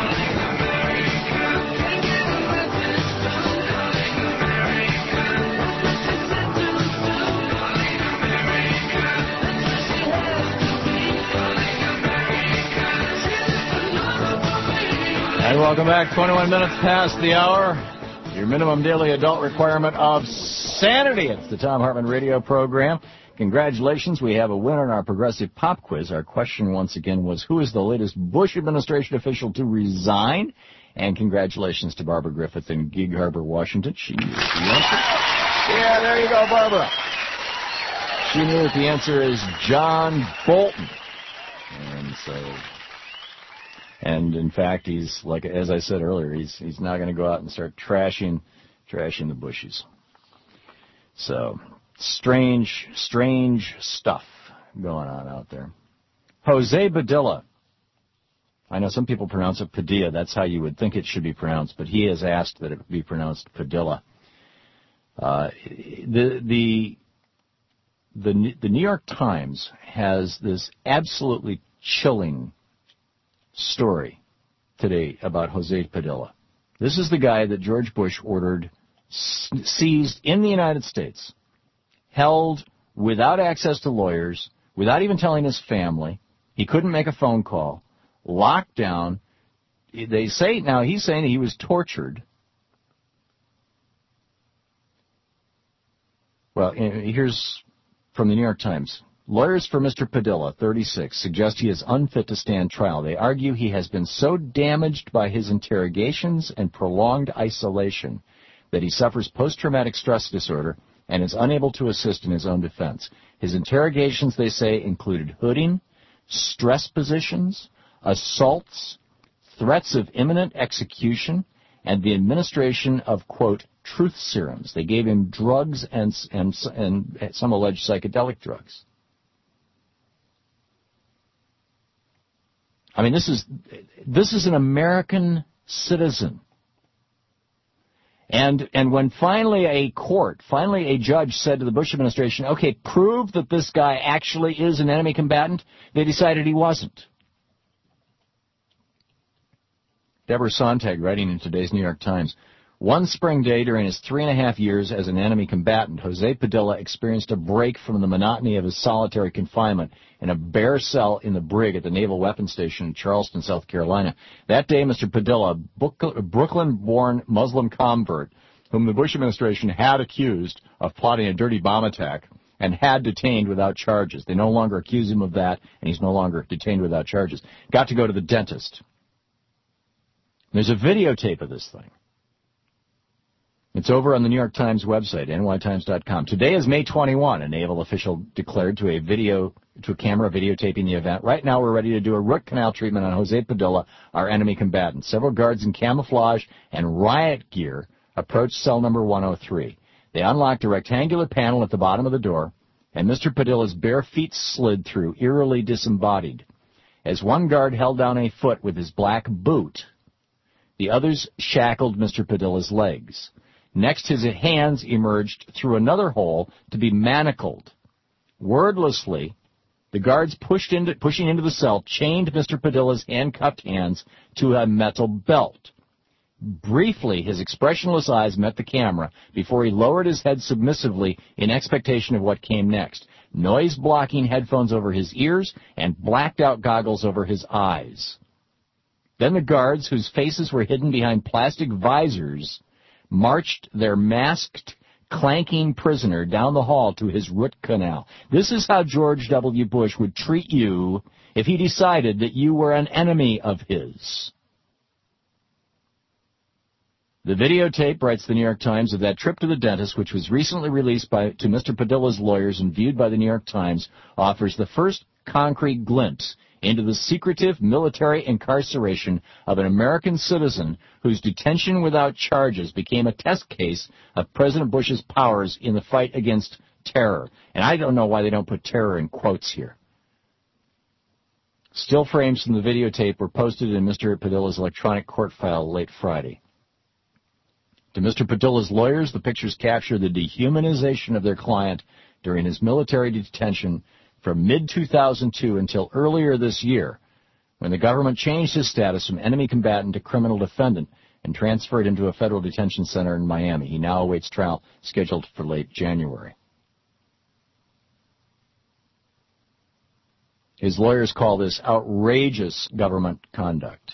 And welcome back. 21 minutes past the hour. Your minimum daily adult requirement of sanity. It's the Thom Hartmann radio program. Congratulations. We have a winner in our Progressive Pop Quiz. Our question once again was, who is the latest Bush administration official to resign? And congratulations to Barbara Griffith in Gig Harbor, Washington. She knew the answer. Yeah, there you go, Barbara. She knew that the answer is John Bolton. And in fact, he's, like, as I said earlier, he's now going to go out and start trashing the Bushes. So, strange stuff going on out there. Jose Padilla. I know some people pronounce it Padilla. That's how you would think it should be pronounced, but he has asked that it be pronounced Padilla. The New York Times has this absolutely chilling story today about Jose Padilla. This is the guy that George Bush ordered seized in the United States, held without access to lawyers, without even telling his family. He couldn't make a phone call, locked down. They say now he's saying he was tortured. Well, here's from the New York Times. Lawyers for Mr. Padilla, 36, suggest he is unfit to stand trial. They argue he has been so damaged by his interrogations and prolonged isolation that he suffers post-traumatic stress disorder and is unable to assist in his own defense. His interrogations, they say, included hooding, stress positions, assaults, threats of imminent execution, and the administration of, quote, truth serums. They gave him drugs and some alleged psychedelic drugs. I mean, this is an American citizen. And when finally a judge said to the Bush administration, okay, prove that this guy actually is an enemy combatant, they decided he wasn't. Deborah Sontag, writing in today's New York Times, one spring day during his 3.5 years as an enemy combatant, Jose Padilla experienced a break from the monotony of his solitary confinement in a bare cell in the brig at the Naval Weapons Station in Charleston, South Carolina. That day, Mr. Padilla, a Brooklyn-born Muslim convert, whom the Bush administration had accused of plotting a dirty bomb attack and had detained without charges. They no longer accuse him of that, and he's no longer detained without charges. Got to go to the dentist. There's a videotape of this thing. It's over on the New York Times website, nytimes.com. Today is May 21, a naval official declared to a camera videotaping the event. Right now we're ready to do a root canal treatment on Jose Padilla, our enemy combatant. Several guards in camouflage and riot gear approached cell number 103. They unlocked a rectangular panel at the bottom of the door, and Mr. Padilla's bare feet slid through, eerily disembodied. As one guard held down a foot with his black boot, the others shackled Mr. Padilla's legs. Next, his hands emerged through another hole to be manacled. Wordlessly, the guards pushing into the cell chained Mr. Padilla's handcuffed hands to a metal belt. Briefly, his expressionless eyes met the camera before he lowered his head submissively in expectation of what came next. Noise-blocking headphones over his ears and blacked-out goggles over his eyes. Then the guards, whose faces were hidden behind plastic visors, marched their masked, clanking prisoner down the hall to his root canal. This is how George W. Bush would treat you if he decided that you were an enemy of his. The videotape, writes the New York Times, of that trip to the dentist, which was recently released to Mr. Padilla's lawyers and viewed by the New York Times, offers the first concrete glimpse into the secretive military incarceration of an American citizen whose detention without charges became a test case of President Bush's powers in the fight against terror. And I don't know why they don't put terror in quotes here. Still frames from the videotape were posted in Mr. Padilla's electronic court file late Friday. To Mr. Padilla's lawyers, the pictures capture the dehumanization of their client during his military detention from mid-2002 until earlier this year, when the government changed his status from enemy combatant to criminal defendant and transferred him to a federal detention center in Miami. He now awaits trial scheduled for late January. His lawyers call this outrageous government conduct.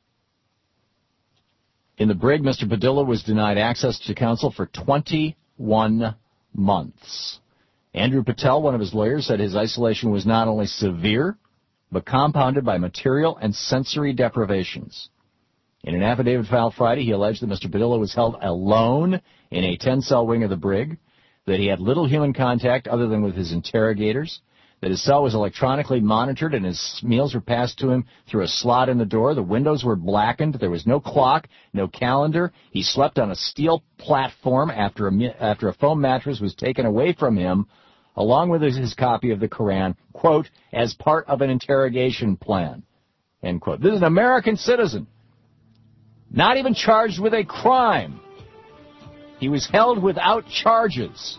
In the brig, Mr. Padilla was denied access to counsel for 21 months. Andrew Patel, one of his lawyers, said his isolation was not only severe, but compounded by material and sensory deprivations. In an affidavit filed Friday, he alleged that Mr. Padilla was held alone in a 10-cell wing of the brig, that he had little human contact other than with his interrogators, that his cell was electronically monitored and his meals were passed to him through a slot in the door. The windows were blackened. There was no clock, no calendar. He slept on a steel platform after a foam mattress was taken away from him, along with his copy of the Koran, quote, as part of an interrogation plan, end quote. This is an American citizen, not even charged with a crime. He was held without charges.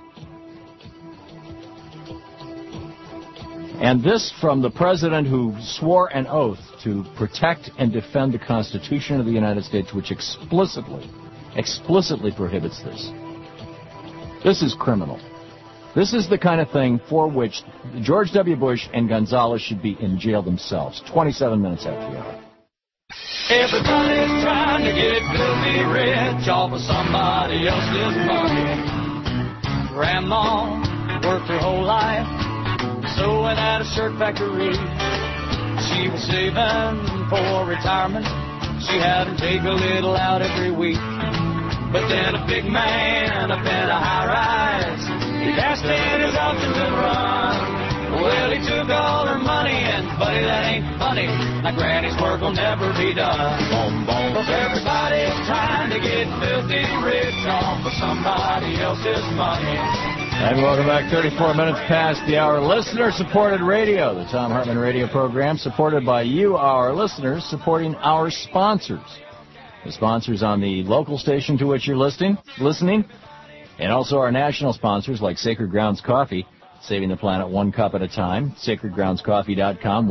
And this from the president who swore an oath to protect and defend the Constitution of the United States, which explicitly prohibits this. This is criminal. This is the kind of thing for which George W. Bush and Gonzales should be in jail themselves. 27 minutes after the hour. Everybody's trying to get filthy rich off of somebody else's money. Grandma worked her whole life sewing at a shirt factory. She was saving for retirement. She had to take a little out every week. But then a big man up in a high-rise, he cashed in his options and run. Well, he took all her money, and buddy, that ain't funny. My granny's work will never be done. Cause everybody's trying to get filthy rich off of somebody else's money. And welcome back. 34 minutes past the hour. Listener-supported radio, the Thom Hartmann radio program, supported by you, our listeners, supporting our sponsors. The sponsors on the local station to which you're listening, and also our national sponsors like Sacred Grounds Coffee, saving the planet one cup at a time. SacredGroundsCoffee.com,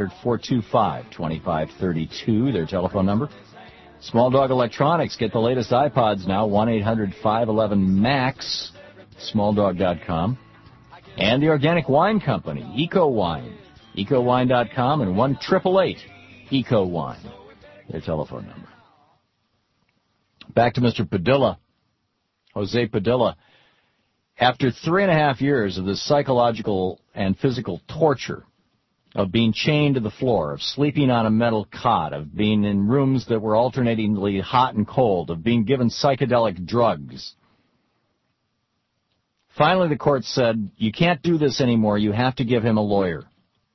1-800-425-2532, their telephone number. Small Dog Electronics, get the latest iPods now, 1-800-511-MAX, SmallDog.com. And the Organic Wine Company, Eco Wine, EcoWine.com, and 1-888-ECO-WINE, their telephone number. Back to Mr. Padilla, Jose Padilla. After 3.5 years of this psychological and physical torture, of being chained to the floor, of sleeping on a metal cot, of being in rooms that were alternatingly hot and cold, of being given psychedelic drugs, finally the court said, you can't do this anymore, you have to give him a lawyer.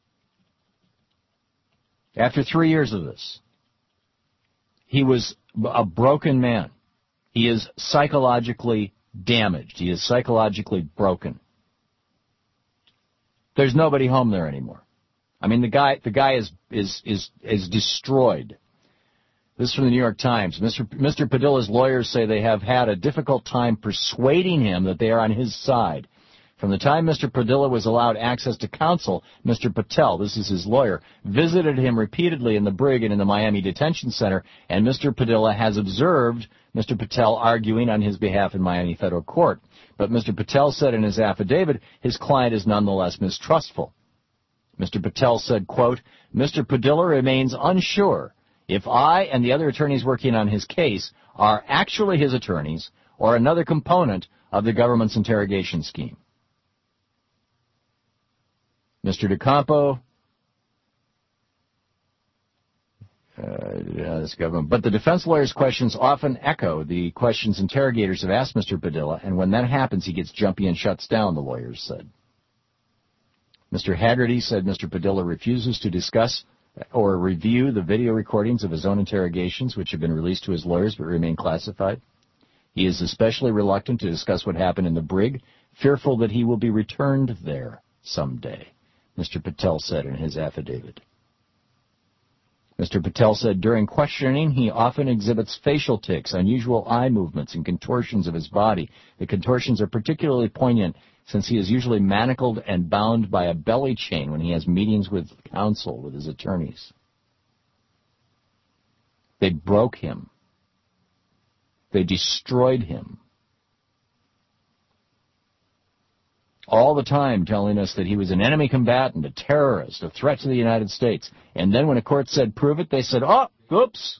After 3 years of this, he was a broken man. He is psychologically damaged. He is psychologically broken. There's nobody home there anymore. I mean, the guy is destroyed. This is from the New York Times. Mr. Padilla's lawyers say they have had a difficult time persuading him that they are on his side. From the time Mr. Padilla was allowed access to counsel, Mr. Patel, this is his lawyer, visited him repeatedly in the Brig and in the Miami Detention Center, and Mr. Padilla has observed Mr. Patel arguing on his behalf in Miami Federal Court. But Mr. Patel said in his affidavit his client is nonetheless mistrustful. Mr. Patel said, quote, Mr. Padilla remains unsure if I and the other attorneys working on his case are actually his attorneys or another component of the government's interrogation scheme. Mr. DeCampo, this government, but the defense lawyer's questions often echo the questions interrogators have asked Mr. Padilla, and when that happens, he gets jumpy and shuts down, the lawyers said. Mr. Haggerty said Mr. Padilla refuses to discuss or review the video recordings of his own interrogations, which have been released to his lawyers but remain classified. He is especially reluctant to discuss what happened in the Brig, fearful that he will be returned there someday, Mr. Patel said in his affidavit. Mr. Patel said during questioning, he often exhibits facial tics, unusual eye movements, and contortions of his body. The contortions are particularly poignant since he is usually manacled and bound by a belly chain when he has meetings with counsel, with his attorneys. They broke him. They destroyed him. All the time telling us that he was an enemy combatant, a terrorist, a threat to the United States. And then when a court said prove it, they said, oh, oops.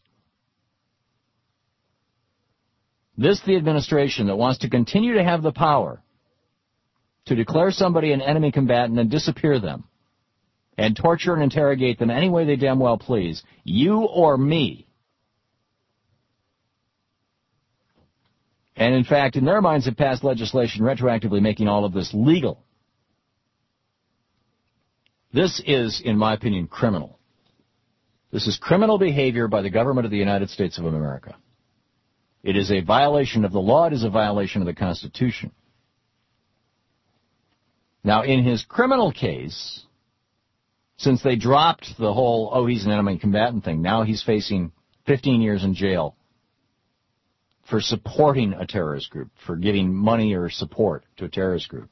This the administration that wants to continue to have the power to declare somebody an enemy combatant and disappear them and torture and interrogate them any way they damn well please, you or me. And in fact, in their minds, have passed legislation retroactively making all of this legal. This is, in my opinion, criminal. This is criminal behavior by the government of the United States of America. It is a violation of the law. It is a violation of the Constitution. Now, in his criminal case, since they dropped the whole, oh, he's an enemy combatant thing, now he's facing 15 years in jail for supporting a terrorist group, for giving money or support to a terrorist group.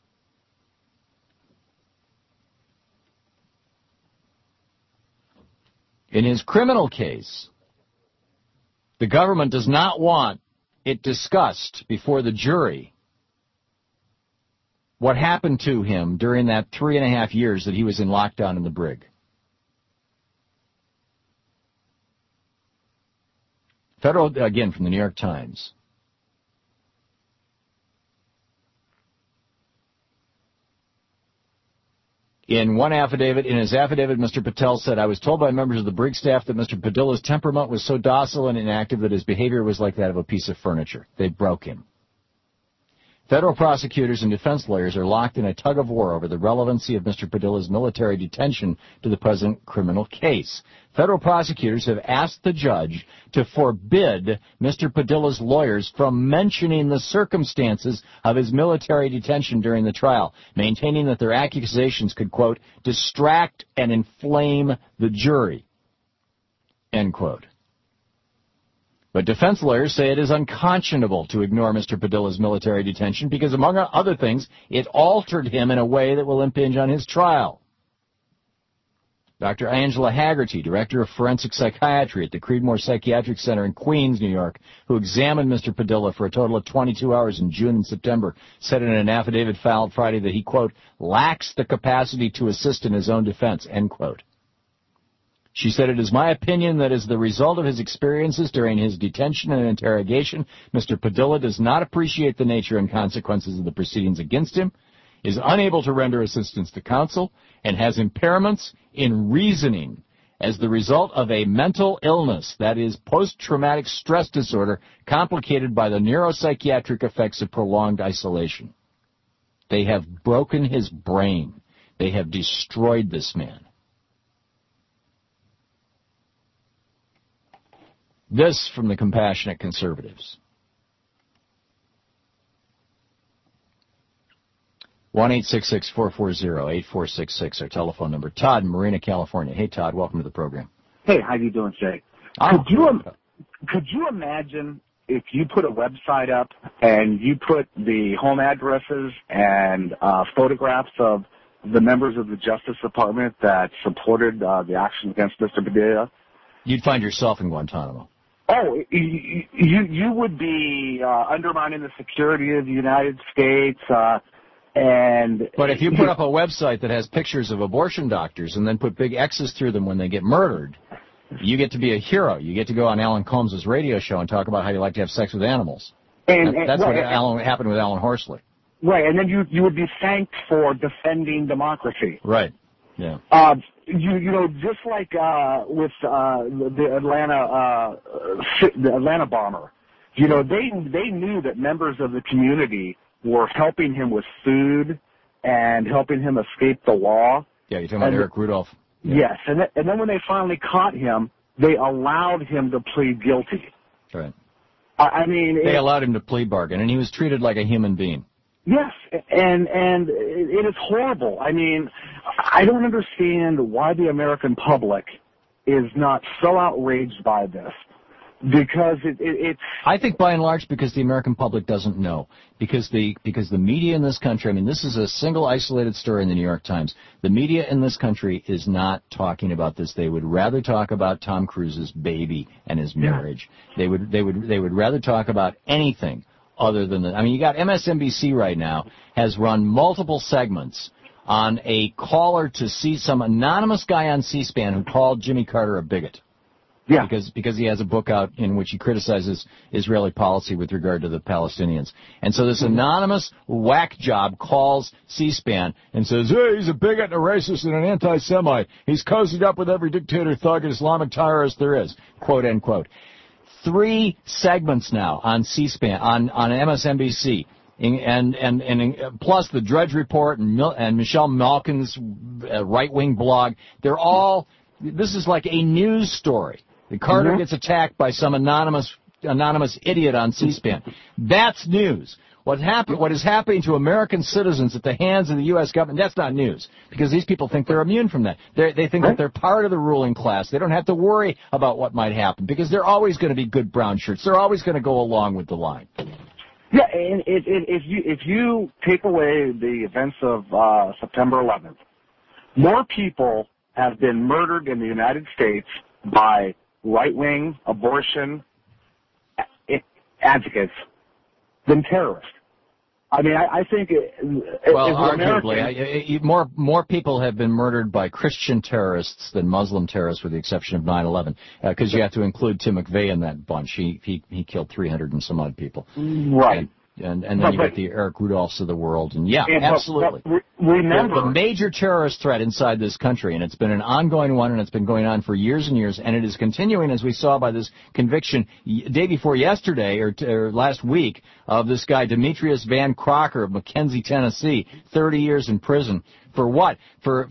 In his criminal case, the government does not want it discussed before the jury what happened to him during that 3.5 years that he was in lockdown in the Brig. Federal, again, from the New York Times. In one affidavit, in his affidavit, Mr. Patel said, I was told by members of the Brig staff that Mr. Padilla's temperament was so docile and inactive that his behavior was like that of a piece of furniture. They broke him. Federal prosecutors and defense lawyers are locked in a tug-of-war over the relevancy of Mr. Padilla's military detention to the present criminal case. Federal prosecutors have asked the judge to forbid Mr. Padilla's lawyers from mentioning the circumstances of his military detention during the trial, maintaining that their accusations could, quote, distract and inflame the jury, end quote. But defense lawyers say it is unconscionable to ignore Mr. Padilla's military detention because, among other things, it altered him in a way that will impinge on his trial. Dr. Angela Haggerty, director of forensic psychiatry at the Creedmoor Psychiatric Center in Queens, New York, who examined Mr. Padilla for a total of 22 hours in June and September, said in an affidavit filed Friday that he, quote, lacks the capacity to assist in his own defense, end quote. She said, it is my opinion that as the result of his experiences during his detention and interrogation, Mr. Padilla does not appreciate the nature and consequences of the proceedings against him, is unable to render assistance to counsel, and has impairments in reasoning as the result of a mental illness, that is, post-traumatic stress disorder, complicated by the neuropsychiatric effects of prolonged isolation. They have broken his brain. They have destroyed this man. This from the compassionate conservatives. 1-866-440-8466, our telephone number. Todd in Marina, California. Hey, Todd, welcome to the program. Hey, how you doing, Jay? Could you imagine if you put a website up and you put the home addresses and photographs of the members of the Justice Department that supported the action against Mr. Padilla? You'd find yourself in Guantanamo. Oh, you would be undermining the security of the United States. But if you put up a website that has pictures of abortion doctors and then put big X's through them when they get murdered, you get to be a hero. You get to go on Alan Combs' radio show and talk about how you like to have sex with animals. That's what happened with Alan Horsley. Right, and then you would be thanked for defending democracy. Right. Yeah. You know, just like with the Atlanta bomber, you know, they knew that members of the community were helping him with food and helping him escape the law. Yeah, you're talking about Eric Rudolph. Yeah. Yes, and then when they finally caught him, they allowed him to plead guilty. Right. I mean, they allowed him to plea bargain, and he was treated like a human being. Yes, and it is horrible. I mean, I don't understand why the American public is not so outraged by this. Because it's... I think by and large because the American public doesn't know. Because the media in this country, I mean, this is a single isolated story in the New York Times. The media in this country is not talking about this. They would rather talk about Tom Cruise's baby and his marriage. Yeah. They would rather talk about anything other than that. I mean, you got MSNBC right now has run multiple segments on a caller to see some anonymous guy on C-SPAN who called Jimmy Carter a bigot. Yeah. Because he has a book out in which he criticizes Israeli policy with regard to the Palestinians. And so this anonymous whack job calls C-SPAN and says, hey, he's a bigot and a racist and an anti-Semite. He's cozied up with every dictator, thug, and Islamic terrorist there is. Quote, end quote. 3 segments now on C-SPAN, on MSNBC. And plus the Drudge Report and Michelle Malkin's right-wing blog. They're all, this is like a news story. The Carter gets attacked by some anonymous idiot on C-SPAN. That's news. What is happening to American citizens at the hands of the U.S. government, that's not news. Because these people think they're immune from that. They think that they're part of the ruling class. They don't have to worry about what might happen. Because they're always going to be good brown shirts. They're always going to go along with the line. Yeah, and if you take away the events of September 11th, more people have been murdered in the United States by right-wing abortion advocates than terrorists. I mean, I think... Well, arguably, more people have been murdered by Christian terrorists than Muslim terrorists, with the exception of 9/11, because you have to include Tim McVeigh in that bunch. He killed 300 and some odd people. Right. And then you got the Eric Rudolphs of the world, and absolutely. remember the major terrorist threat inside this country, and it's been an ongoing one, and it's been going on for years and years, and it is continuing, as we saw by this conviction day before yesterday or last week of this guy Demetrius Van Crocker of McKenzie, Tennessee, 30 years in prison. For what? For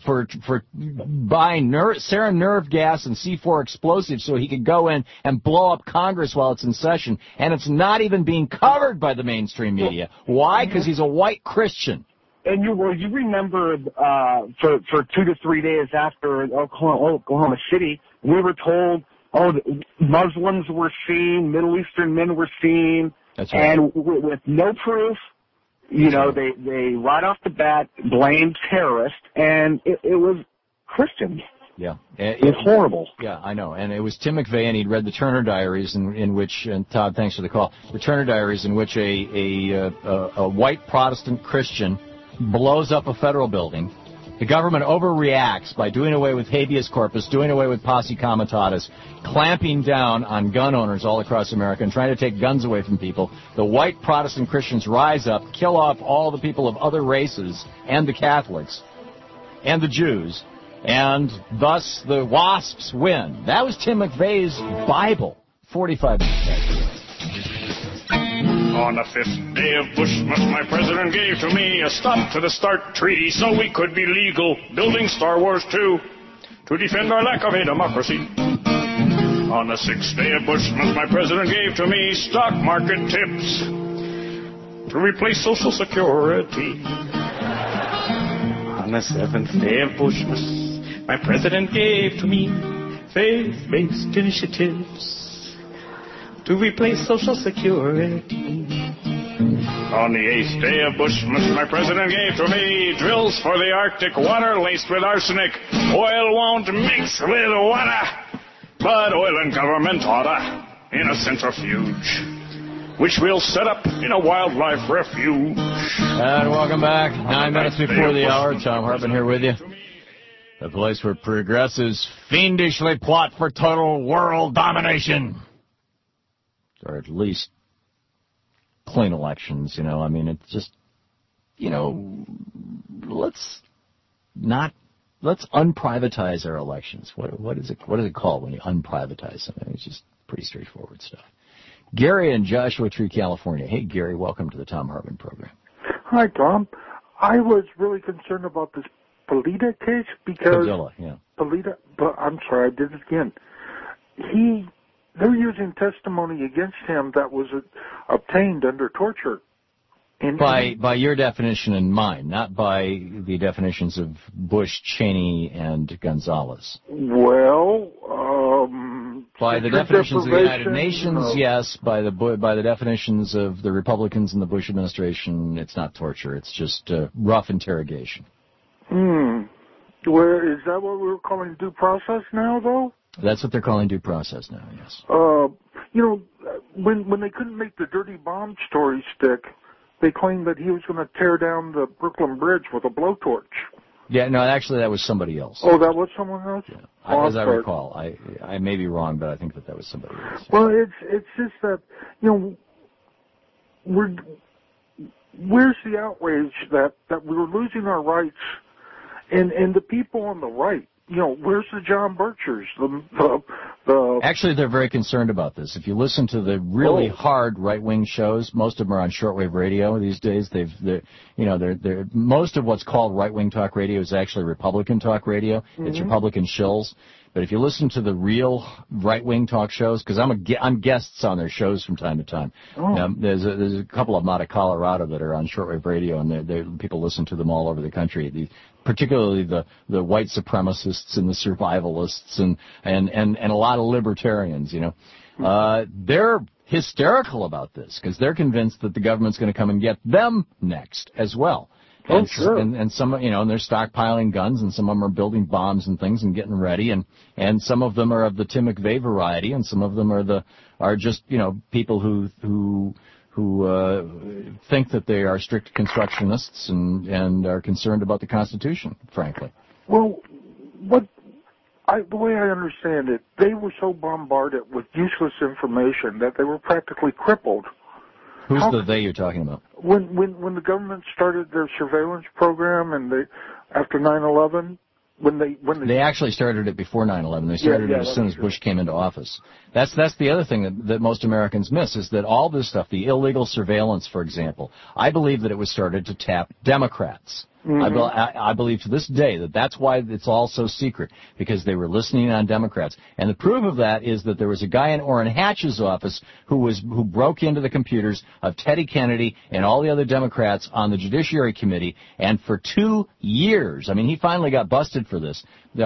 buying sarin nerve gas and C4 explosives so he could go in and blow up Congress while it's in session. And it's not even being covered by the mainstream media. Why? Because he's a white Christian. And you remember for 2 to 3 days after Oklahoma City, we were told, Muslims were seen, Middle Eastern men were seen. That's right. And with no proof. You know, they right off the bat blamed terrorists, and it was Christians. Yeah. It was horrible. Yeah, I know. And it was Tim McVeigh, and he'd read the Turner Diaries, in which, and Todd, thanks for the call, the Turner Diaries, in which a white Protestant Christian blows up a federal building. The government overreacts by doing away with habeas corpus, doing away with posse comitatus, clamping down on gun owners all across America and trying to take guns away from people. The white Protestant Christians rise up, kill off all the people of other races and the Catholics and the Jews, and thus the WASPs win. That was Tim McVeigh's Bible. 45 minutes. On the 5th day of Bushmas, my president gave to me a stop to the START treaty so we could be legal, building Star Wars 2 to defend our lack of a democracy. On the 6th day of Bushmas, my president gave to me stock market tips to replace Social Security. On the 7th day of Bushmas, my president gave to me faith-based initiatives to replace Social Security. On the 8th day of Bushmas, my president gave to me drills for the Arctic, water laced with arsenic. Oil won't mix with water, but oil and government oughta in a centrifuge, which we'll set up in a wildlife refuge. And welcome back. 9 minutes before the hour. Tom Hartman here with you. The place where progressives fiendishly plot for total world domination. Or at least clean elections, you know. I mean, it's just, you know, let's unprivatize our elections. What is it called when you unprivatize something? It's just pretty straightforward stuff. Gary in Joshua Tree, California. Hey, Gary, welcome to the Tom Hartman program. Hi, Tom. I was really concerned about this Polita case because Padilla, yeah. Polita, but I'm sorry, I did it again. They're using testimony against him that was obtained under torture. By your definition and mine, not by the definitions of Bush, Cheney, and Gonzalez. Well, by the definitions of the United Nations, yes. By the definitions of the Republicans and the Bush administration, it's not torture. It's just rough interrogation. Where is that what we're calling due process now, though? That's what they're calling due process now, yes. You know, when they couldn't make the dirty bomb story stick, they claimed that he was going to tear down the Brooklyn Bridge with a blowtorch. Yeah, no, actually that was somebody else. Oh, that was someone else? Yeah. As I recall. I may be wrong, but I think that was somebody else. Well, it's just that, you know, where's the outrage that we were losing our rights, and the people on the right, you know, where's the John Birchers? Actually, they're very concerned about this. If you listen to the really hard right-wing shows, most of them are on shortwave radio these days. Most of what's called right-wing talk radio is actually Republican talk radio. Mm-hmm. It's Republican shills. But if you listen to the real right-wing talk shows, because I'm guests on their shows from time to time. There's a couple of them out of Colorado that are on shortwave radio, and people listen to them all over the country. Particularly the white supremacists and the survivalists and a lot of libertarians, you know. They're hysterical about this because they're convinced that the government's going to come and get them next as well. Oh, sure. And some, you know, and they're stockpiling guns, and some of them are building bombs and things and getting ready, and some of them are of the Tim McVeigh variety, and some of them are just, you know, people who think that they are strict constructionists and are concerned about the Constitution, frankly. Well, the way I understand it, they were so bombarded with useless information that they were practically crippled. Who's the they you're talking about? When the government started their surveillance program and after 9/11, they actually started it before 9/11. They started it as soon as Bush came into office. That's the other thing that most Americans miss, is that all this stuff, the illegal surveillance, for example, I believe that it was started to tap Democrats. Mm-hmm. I believe to this day that's why it's all so secret, because they were listening on Democrats. And the proof of that is that there was a guy in Orrin Hatch's office who broke into the computers of Teddy Kennedy and all the other Democrats on the Judiciary Committee, and for 2 years, I mean, he finally got busted for this,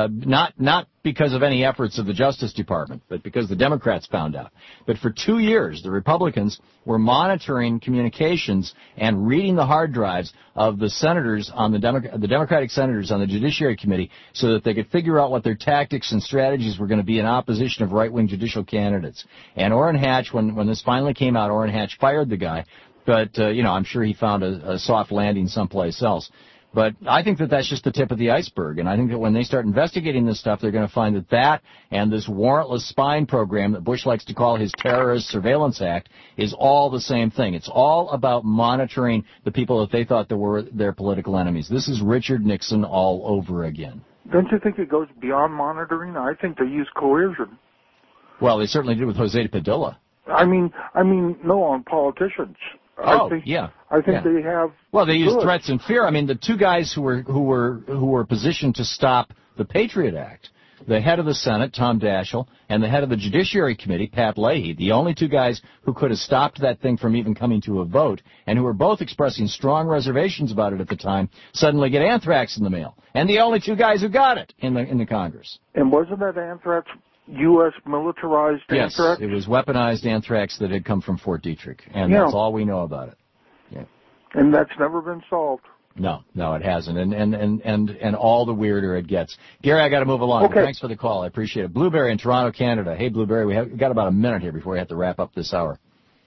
not because of any efforts of the Justice Department, but because the Democrats found out. But for 2 years, the Republicans were monitoring communications and reading the hard drives of the senators on the Democratic senators on the Judiciary Committee, so that they could figure out what their tactics and strategies were going to be in opposition of right-wing judicial candidates. And Orrin Hatch, when this finally came out, Orrin Hatch fired the guy, but I'm sure he found a soft landing someplace else. But I think that that's just the tip of the iceberg, and I think that when they start investigating this stuff, they're going to find that and this warrantless spying program that Bush likes to call his Terrorist Surveillance Act is all the same thing. It's all about monitoring the people that they thought that were their political enemies. This is Richard Nixon all over again. Don't you think it goes beyond monitoring? I think they use coercion. Well, they certainly did with Jose Padilla. I mean, no, on politicians. I think they have. Well, they use threats and fear. I mean, the two guys who were positioned to stop the Patriot Act, the head of the Senate, Tom Daschle, and the head of the Judiciary Committee, Pat Leahy, the only two guys who could have stopped that thing from even coming to a vote, and who were both expressing strong reservations about it at the time, suddenly get anthrax in the mail. And the only two guys who got it in the Congress. And wasn't that anthrax U.S. militarized anthrax? Yes, it was weaponized anthrax that had come from Fort Detrick, and that's all we know about it. Yeah. And that's never been solved. No, it hasn't, and all the weirder it gets. Gary, I got to move along. Okay. Thanks for the call. I appreciate it. Blueberry in Toronto, Canada. Hey, Blueberry, we got about a minute here before we have to wrap up this hour.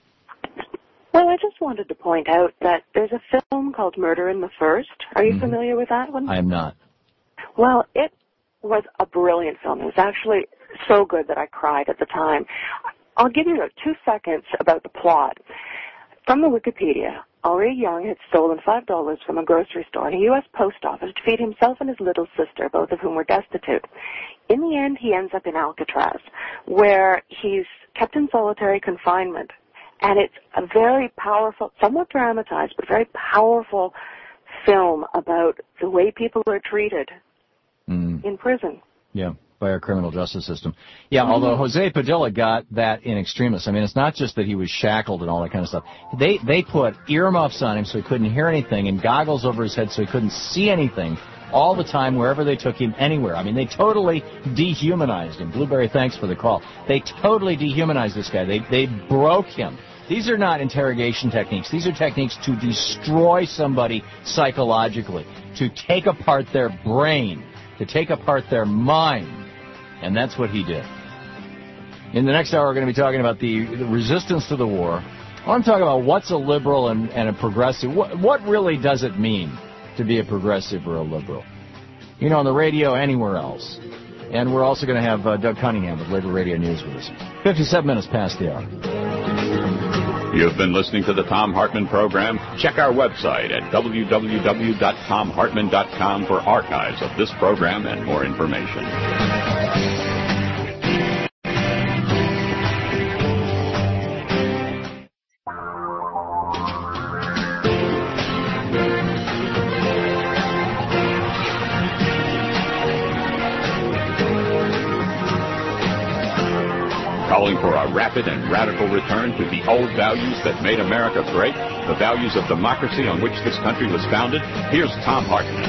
Well, I just wanted to point out that there's a film called Murder in the First. Are you familiar with that one? I am not. Well, it was a brilliant film. It was actually so good that I cried at the time. I'll give you 2 seconds about the plot. From the Wikipedia, Henri Young had stolen $5 from a grocery store in a U.S. post office to feed himself and his little sister, both of whom were destitute. In the end, he ends up in Alcatraz, where he's kept in solitary confinement. And it's a very powerful, somewhat dramatized, but very powerful film about the way people are treated in prison. Yeah, by our criminal justice system. Yeah, although Jose Padilla got that in extremis. I mean, it's not just that he was shackled and all that kind of stuff. They put earmuffs on him so he couldn't hear anything and goggles over his head so he couldn't see anything all the time wherever they took him, anywhere. I mean, they totally dehumanized him. Blueberry, thanks for the call. They totally dehumanized this guy. They broke him. These are not interrogation techniques. These are techniques to destroy somebody psychologically, to take apart their brain, to take apart their mind. And that's what he did. In the next hour, we're going to be talking about the resistance to the war. I want to talk about what's a liberal and a progressive. What really does it mean to be a progressive or a liberal? You know, on the radio, anywhere else. And we're also going to have Doug Cunningham with Labor Radio News with us. 57 minutes past the hour. You've been listening to the Thom Hartmann Program. Check our website at www.thomhartmann.com for archives of this program and more information. Calling for a rapid and radical return to the old values that made America great, the values of democracy on which this country was founded. Here's Thom Hartmann.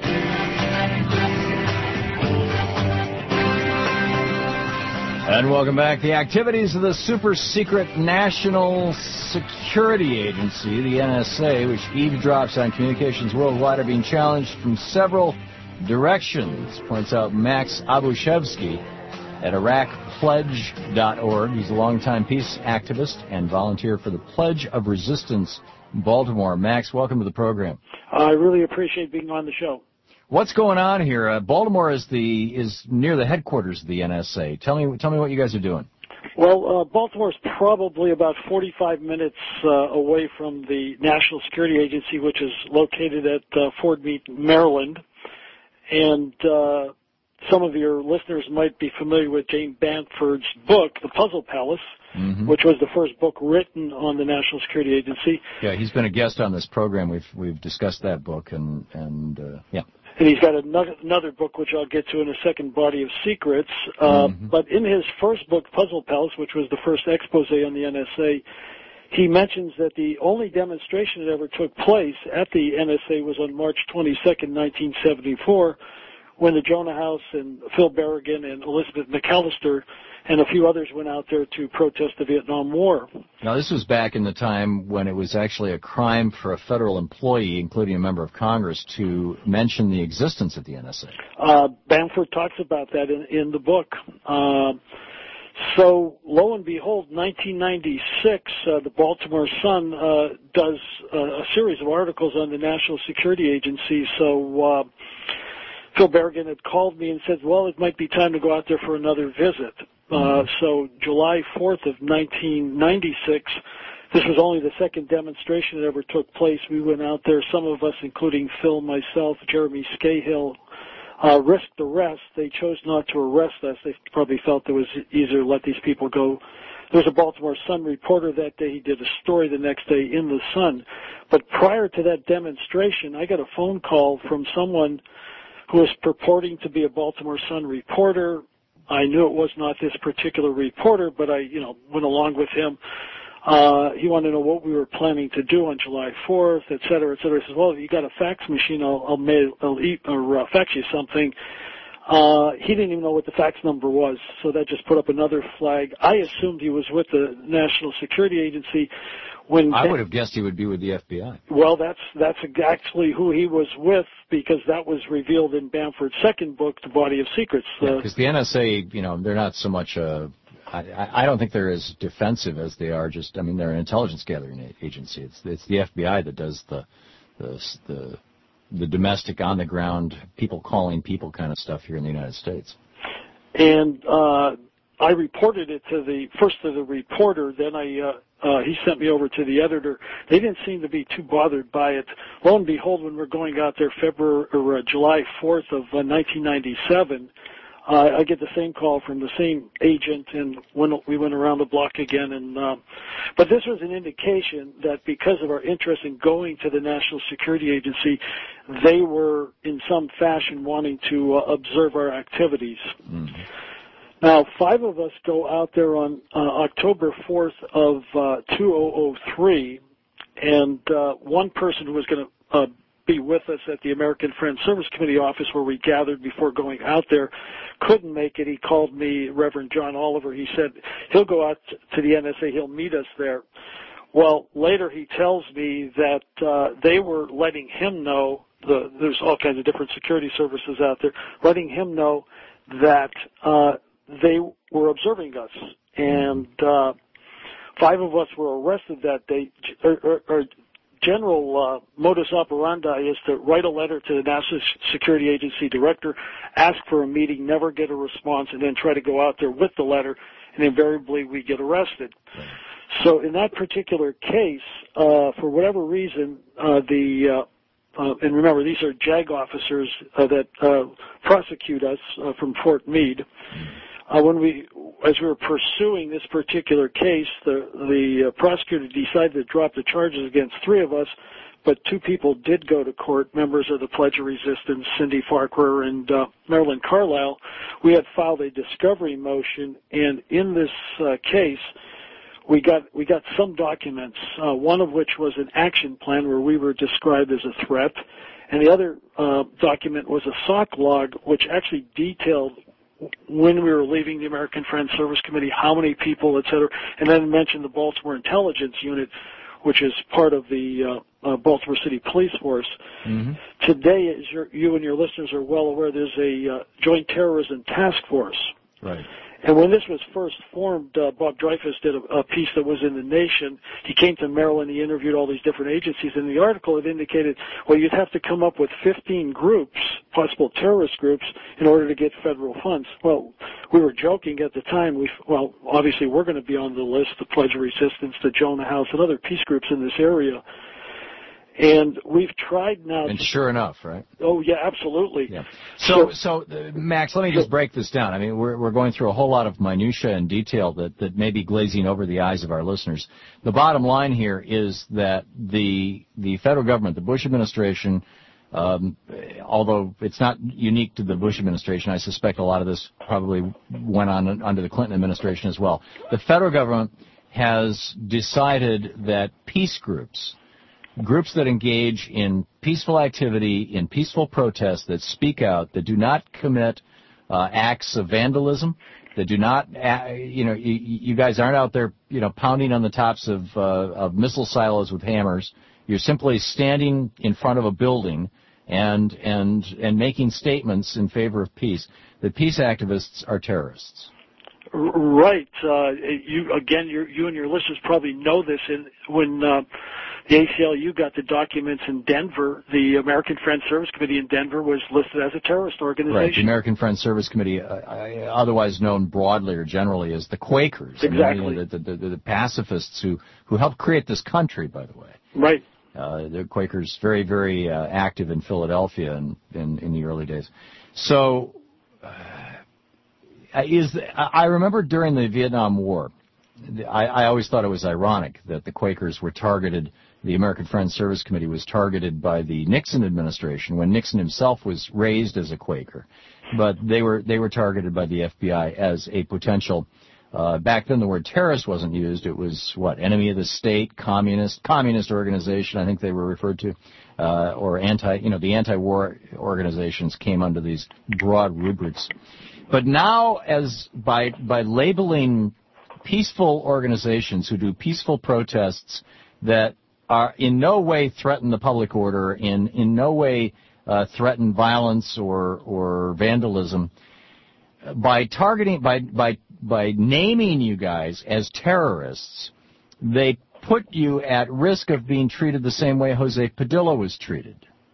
And welcome back. The activities of the super-secret National Security Agency, the NSA, which eavesdrops on communications worldwide, are being challenged from several directions, points out Max Abushevsky at IraqPledge.org. He's a longtime peace activist and volunteer for the Pledge of Resistance in Baltimore. Max, welcome to the program. I really appreciate being on the show. What's going on here? Baltimore is near the headquarters of the NSA. Tell me what you guys are doing. Well, Baltimore's probably about 45 minutes away from the National Security Agency, which is located at Fort Meade, Maryland. And some of your listeners might be familiar with Jane Bamford's book, The Puzzle Palace, which was the first book written on the National Security Agency. Yeah, he's been a guest on this program. We've discussed that book, and yeah. And he's got another book, which I'll get to in a second, Body of Secrets. But in his first book, Puzzle Palace, which was the first expose on the NSA, he mentions that the only demonstration that ever took place at the NSA was on March 22nd, 1974, when the Jonah House and Phil Berrigan and Elizabeth McAllister and a few others went out there to protest the Vietnam War. Now, this was back in the time when it was actually a crime for a federal employee, including a member of Congress, to mention the existence of the NSA. Bamford talks about that in the book. So, lo and behold, 1996, the Baltimore Sun does a series of articles on the National Security Agency. So, Phil Berrigan had called me and said, well, it might be time to go out there for another visit. So July 4th of 1996, this was only the second demonstration that ever took place. We went out there, some of us, including Phil, myself, Jeremy Scahill, risked arrest. They chose not to arrest us. They probably felt it was easier to let these people go. There was a Baltimore Sun reporter that day. He did a story the next day in the Sun. But prior to that demonstration, I got a phone call from someone who was purporting to be a Baltimore Sun reporter. I knew it was not this particular reporter, but I, went along with him. He wanted to know what we were planning to do on July 4th, et cetera, et cetera. He says, well, if you got a fax machine, I'll fax you something. He didn't even know what the fax number was, so that just put up another flag. I assumed he was with the National Security Agency. I would have guessed he would be with the FBI. Well, that's actually who he was with, because that was revealed in Bamford's second book, The Body of Secrets. Because the NSA, they're not so much I don't think they're as defensive as they are they're an intelligence gathering agency. It's the FBI that does the domestic, on the ground, people calling people kind of stuff here in the United States. And I reported it to the reporter, then he sent me over to the editor. They didn't seem to be too bothered by it. Lo and behold, when we're going out there July 4th of 1997, I get the same call from the same agent, and we went around the block again. But this was an indication that because of our interest in going to the National Security Agency, they were in some fashion wanting to observe our activities. Now, 5 of us go out there on October 4th of 2003, and one person who was going to be with us at the American Friends Service Committee office where we gathered before going out there couldn't make it. He called me, Reverend John Oliver. He said he'll go out to the NSA. He'll meet us there. Well, later he tells me that they were letting him know, there's all kinds of different security services out there, letting him know that they were observing us, and 5 of us were arrested that day. Our general modus operandi is to write a letter to the National Security Agency director, ask for a meeting, never get a response, and then try to go out there with the letter, and invariably we get arrested. So in that particular case, for whatever reason, and remember, these are JAG officers that prosecute us from Fort Meade. As we were pursuing this particular case, the prosecutor decided to drop the charges against 3 of us, but 2 people did go to court, members of the Pledge of Resistance, Cindy Farquhar and Marilyn Carlisle. We had filed a discovery motion, and in this case, we got some documents, one of which was an action plan where we were described as a threat, and the other document was a SOC log, which actually detailed when we were leaving the American Friends Service Committee, how many people, et cetera, and then mentioned the Baltimore Intelligence Unit, which is part of the Baltimore City Police Force. Today, as you and your listeners are well aware, there's a Joint Terrorism Task Force. Right. And when this was first formed, Bob Dreyfus did a piece that was in The Nation. He came to Maryland, he interviewed all these different agencies. In the article, it indicated, well, you'd have to come up with 15 groups possible terrorist groups in order to get federal funds. Well, we were joking at the time. Obviously we're going to be on the list, the Pledge of Resistance, the Jonah House, and other peace groups in this area. And we've tried now. And sure enough, right? Oh, yeah, absolutely. Yeah. So, Max, let me just break this down. I mean, we're going through a whole lot of minutia and detail that may be glazing over the eyes of our listeners. The bottom line here is that the federal government, the Bush administration, although it's not unique to the Bush administration, I suspect a lot of this probably went on under the Clinton administration as well. The federal government has decided that peace groups that engage in peaceful activity, in peaceful protest, that speak out, that do not commit acts of vandalism, that do not, you guys aren't out there, pounding on the tops of missile silos with hammers. You're simply standing in front of a building and making statements in favor of peace. The peace activists are terrorists. Right. You and your listeners probably know this. When the ACLU got the documents in Denver, the American Friends Service Committee in Denver was listed as a terrorist organization. Right. The American Friends Service Committee, otherwise known broadly or generally as the Quakers. Exactly. The pacifists who helped create this country, by the way. Right. The Quakers, very, very active in Philadelphia in the early days. So. I remember during the Vietnam War, I always thought it was ironic that the Quakers were targeted, the American Friends Service Committee was targeted by the Nixon administration when Nixon himself was raised as a Quaker. But they were targeted by the FBI as a potential, back then the word terrorist wasn't used, it was enemy of the state, communist organization, I think they were referred to, or the anti-war organizations came under these broad rubrics. But now, as by labeling peaceful organizations who do peaceful protests that are in no way threaten the public order, in no way threaten violence or vandalism, by naming you guys as terrorists, they put you at risk of being treated the same way Jose Padilla was treated.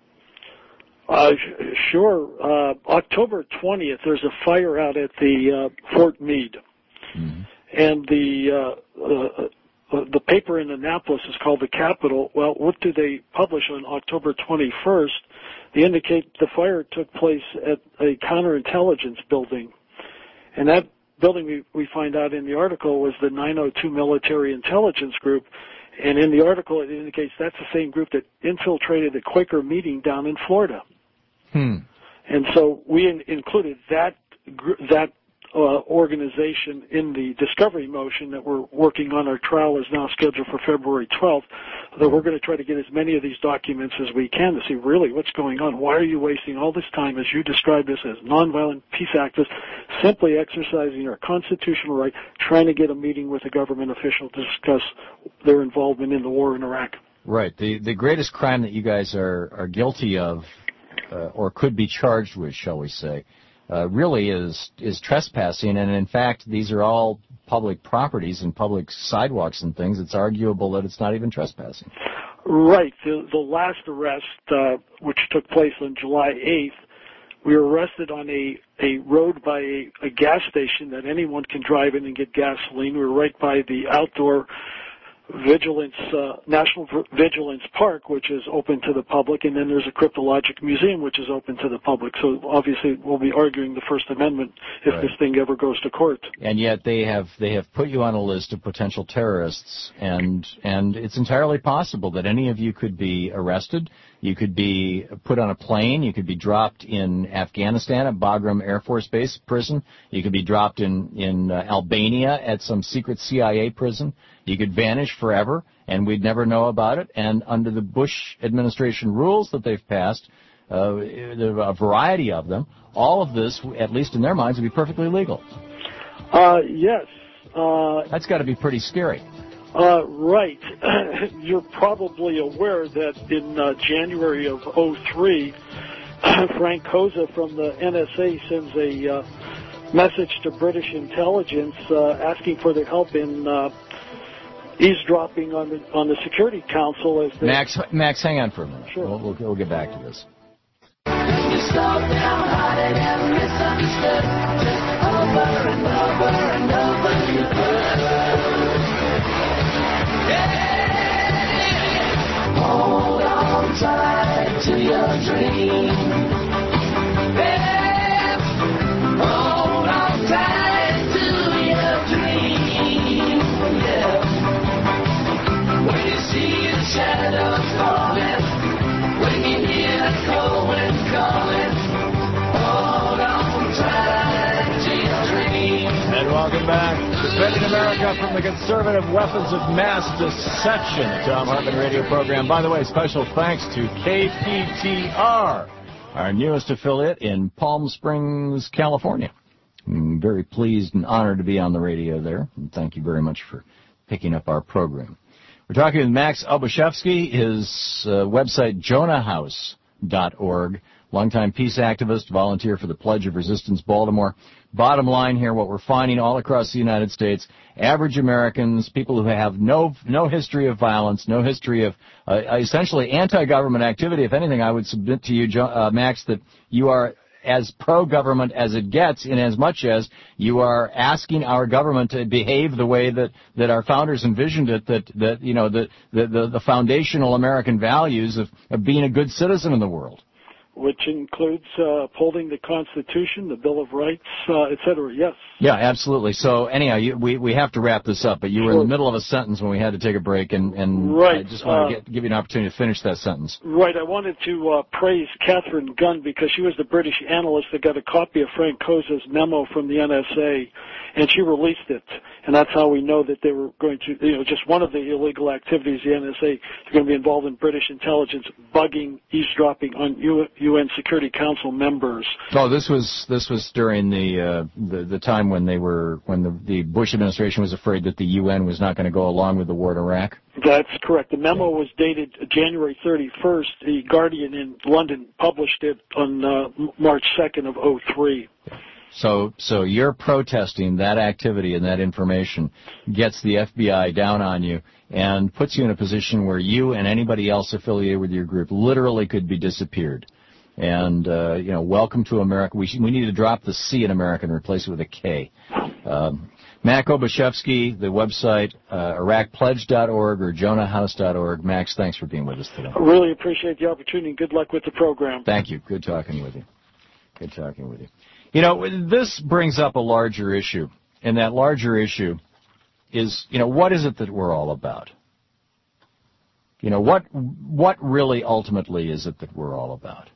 Sure. October 20th, there's a fire out at the Fort Meade. Mm-hmm. And the paper in Annapolis is called The Capital. Well, what do they publish on October 21st? They indicate the fire took place at a counterintelligence building. And that building, we find out in the article, was the 902 Military Intelligence Group. And in the article, it indicates that's the same group that infiltrated the Quaker meeting down in Florida. And so we included that organization in the discovery motion that we're working on. Our trial is now scheduled for February 12th. That we're going to try to get as many of these documents as we can to see really what's going on. Why are you wasting all this time, as you describe this, as nonviolent peace activists, simply exercising our constitutional right, trying to get a meeting with a government official to discuss their involvement in the war in Iraq? Right. The greatest crime that you guys are guilty of, or could be charged with, shall we say, really is trespassing, and in fact, these are all public properties and public sidewalks and things. It's arguable that it's not even trespassing. Right. The last arrest, which took place on July 8th, we were arrested on a road by a gas station that anyone can drive in and get gasoline. We were right by the outdoor National Vigilance Park, which is open to the public, and then there's a cryptologic museum, which is open to the public. So obviously we'll be arguing the First Amendment if this thing ever goes to court. And yet they have put you on a list of potential terrorists, and it's entirely possible that any of you could be arrested. You could be put on a plane. You could be dropped in Afghanistan at Bagram Air Force Base prison. You could be dropped in Albania at some secret CIA prison. You could vanish forever, and we'd never know about it. And under the Bush administration rules that they've passed, a variety of them, all of this, at least in their minds, would be perfectly legal. Yes. That's got to be pretty scary. Right. You're probably aware that in January of 2003, Frank Koza from the NSA sends a message to British intelligence asking for their help in eavesdropping on the Security Council. As Max, hang on for a minute. Sure. We'll get back to this. so downhearted and misunderstood. Just over and over and over you would. Yeah. Hold on tight to your dream. Yeah. Hold on tight to your dream. Yeah. When you see the shadows falling, when you hear the cold wind calling, hold on tight to your dream. And welcome back. Defending America from the conservative weapons of mass deception, the Thom Hartmann radio program. By the way, special thanks to KPTR, our newest affiliate in Palm Springs, California. I'm very pleased and honored to be on the radio there, and thank you very much for picking up our program. We're talking with Max Obushevsky, his website, jonahhouse.org, longtime peace activist, volunteer for the Pledge of Resistance, Baltimore. Bottom line here, what we're finding all across the United States, average Americans, people who have no history of violence, no history of essentially anti-government activity. If anything, I would submit to you, Max, that you are as pro-government as it gets, in as much as you are asking our government to behave the way that our founders envisioned it, that you know, the foundational American values of being a good citizen in the world. Which includes upholding the Constitution, the Bill of Rights, et cetera. Yes. Yeah, absolutely. So anyhow, we have to wrap this up, but you were in the middle of a sentence when we had to take a break, and right. I just want to give you an opportunity to finish that sentence. Right. I wanted to praise Catherine Gunn because she was the British analyst that got a copy of Frank Koza's memo from the NSA, and she released it. And that's how we know that they were going to, you know, just one of the illegal activities, the NSA is going to be involved in British intelligence, bugging, eavesdropping on UN Security Council members. Oh, this was during the time when the Bush administration was afraid that the UN was not going to go along with the war in Iraq. That's correct. The memo was dated January 31st. The Guardian in London published it on March 2nd of 2003. So you're protesting that activity and that information gets the FBI down on you and puts you in a position where you and anybody else affiliated with your group literally could be disappeared. And, you know, welcome to America. We need to drop the C in America and replace it with a K. Mac Obushevsky, the website, IraqPledge.org or JonahHouse.org. Max, thanks for being with us today. I really appreciate the opportunity and good luck with the program. Thank you. Good talking with you. Good talking with you. You know, this brings up a larger issue, and that larger issue is, you know, what is it that we're all about? You know, what really ultimately is it that we're all about?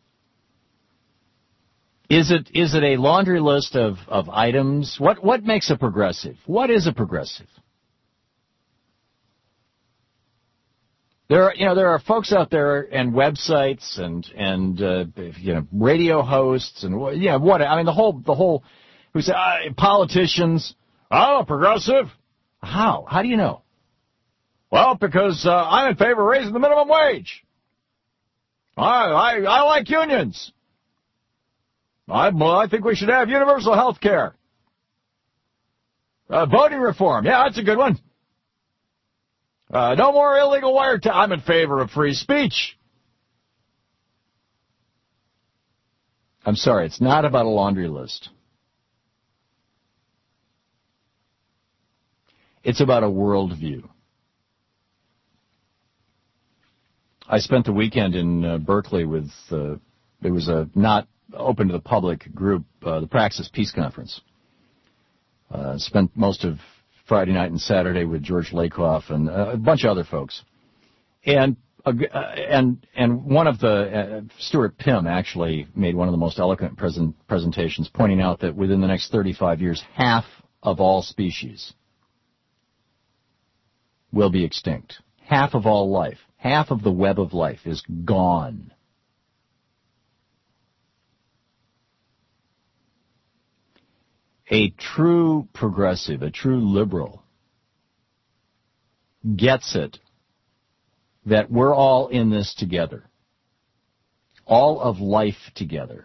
Is it a laundry list of items? What makes a progressive? What is a progressive? There are folks out there and websites and you know, radio hosts and the whole who say politicians. Oh, progressive. How do you know? Well, because I'm in favor of raising the minimum wage. I like unions. I think we should have universal health care. Voting reform. Yeah, that's a good one. No more illegal wiretap. I'm in favor of free speech. I'm sorry, it's not about a laundry list. It's about a worldview. I spent the weekend in Berkeley with, it was a not open to the public group, the Praxis Peace Conference. Spent most of Friday night and Saturday with George Lakoff and a bunch of other folks. And one of the, Stuart Pym actually made one of the most eloquent presentations, pointing out that within the next 35 years, half of all species will be extinct. Half of all life, half of the web of life is gone. A true progressive, a true liberal, gets it that we're all in this together. All of life together.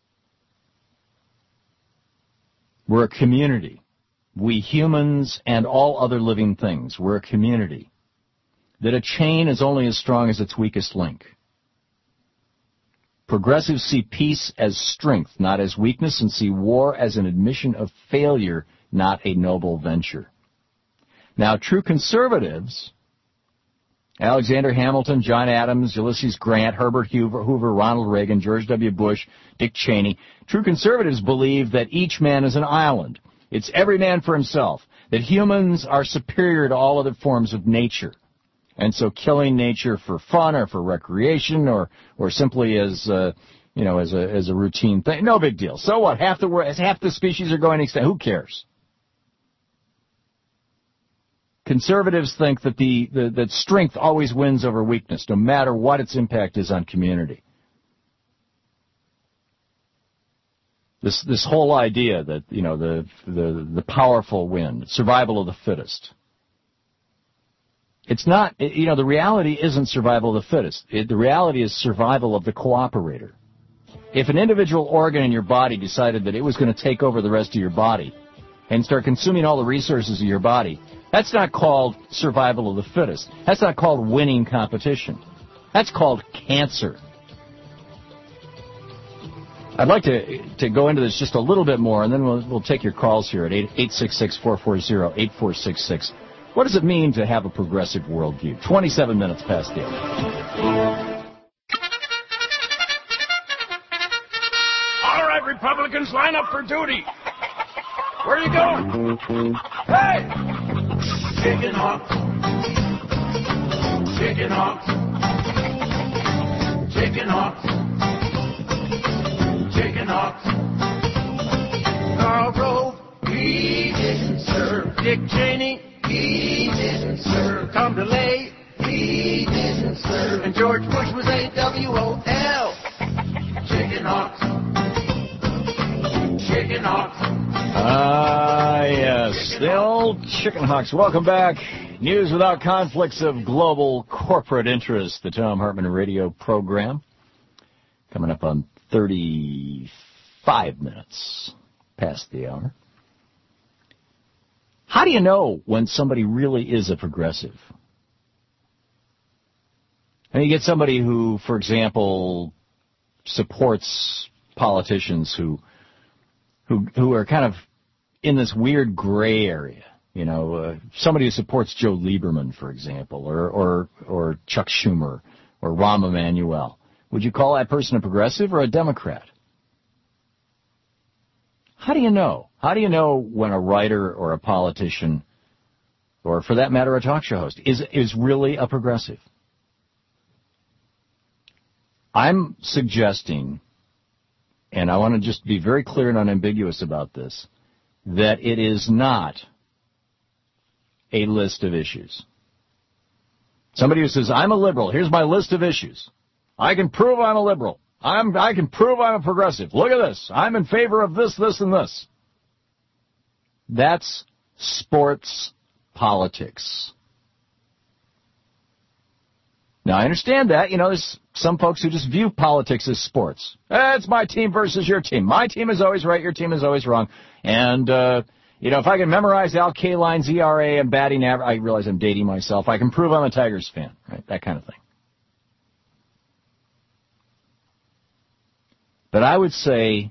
We're a community. We humans and all other living things, we're a community. That a chain is only as strong as its weakest link. Progressives see peace as strength, not as weakness, and see war as an admission of failure, not a noble venture. Now, true conservatives, Alexander Hamilton, John Adams, Ulysses Grant, Herbert Hoover, Ronald Reagan, George W. Bush, Dick Cheney, true conservatives believe that each man is an island. It's every man for himself, that humans are superior to all other forms of nature. And so killing nature for fun or for recreation or simply as a routine thing, no big deal. So what? Half the species are going extinct. Who cares? Conservatives think that that strength always wins over weakness, no matter what its impact is on community. This whole idea that the powerful win, survival of the fittest. It's not, the reality isn't survival of the fittest. The reality is survival of the cooperator. If an individual organ in your body decided that it was going to take over the rest of your body and start consuming all the resources of your body, that's not called survival of the fittest. That's not called winning competition. That's called cancer. I'd like to go into this just a little bit more, and then we'll take your calls here at 866-440-8466. What does it mean to have a progressive worldview? 27 minutes past the hour. All right, Republicans, line up for duty. Where are you going? Hey! Chicken hawk. Chicken hawk. Chicken hawk. Chicken hawk. Karl Rove, he didn't serve. Dick Cheney, he didn't serve. Tom DeLay, he didn't serve. And George Bush was AWOL. Chicken hawk. Chicken hawk. Yes, the old chicken hawks. Welcome back. News without conflicts of global corporate interest, the Thom Hartmann radio program. Coming up on 35 minutes past the hour. How do you know when somebody really is a progressive? And you get somebody who, for example, supports politicians who are kind of in this weird gray area. Somebody who supports Joe Lieberman, for example, or Chuck Schumer, or Rahm Emanuel. Would you call that person a progressive or a Democrat? How do you know? How do you know when a writer or a politician, or for that matter, a talk show host, is really a progressive? I'm suggesting, and I want to just be very clear and unambiguous about this, that it is not a list of issues. Somebody who says, I'm a liberal, here's my list of issues. I can prove I'm a liberal. I can prove I'm a progressive. Look at this. I'm in favor of this, this, and this. That's sports politics. Now, I understand that. There's some folks who just view politics as sports. It's my team versus your team. My team is always right, your team is always wrong. And, if I can memorize Al Kaline's ERA and batting average, I realize I'm dating myself. I can prove I'm a Tigers fan, right? That kind of thing. But I would say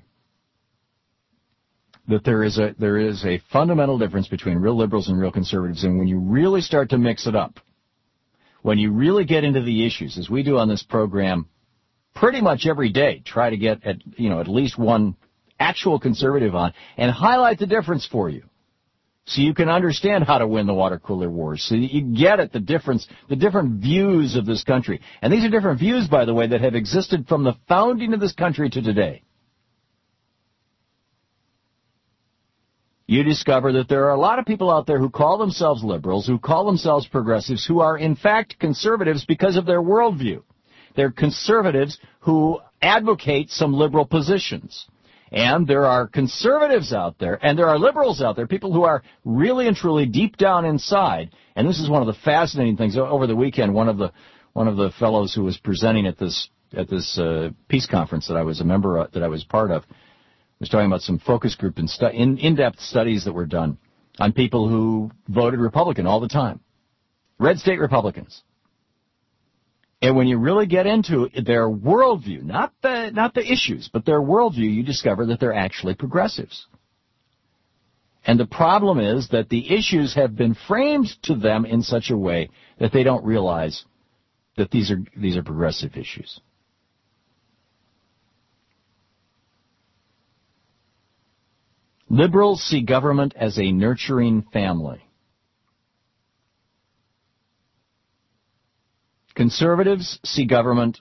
that there is a fundamental difference between real liberals and real conservatives, and when you really start to mix it up, when you really get into the issues, as we do on this program pretty much every day, try to get at least one actual conservative on and highlight the difference for you so you can understand how to win the water cooler wars, so you get at the different views of this country. And these are different views, by the way, that have existed from the founding of this country to today. You discover that there are a lot of people out there who call themselves liberals, who call themselves progressives, who are in fact conservatives because of their worldview. They're conservatives who advocate some liberal positions. And there are conservatives out there, and there are liberals out there, people who are really and truly deep down inside. And this is one of the fascinating things. Over the weekend, one of the fellows who was presenting at this peace conference that I was a member of, that I was part of, was talking about some focus group and in-depth studies that were done on people who voted Republican all the time, red state Republicans. And when you really get into their worldview, not the issues, but their worldview, you discover that they're actually progressives. And the problem is that the issues have been framed to them in such a way that they don't realize that these are progressive issues. Liberals see government as a nurturing family. Conservatives see government,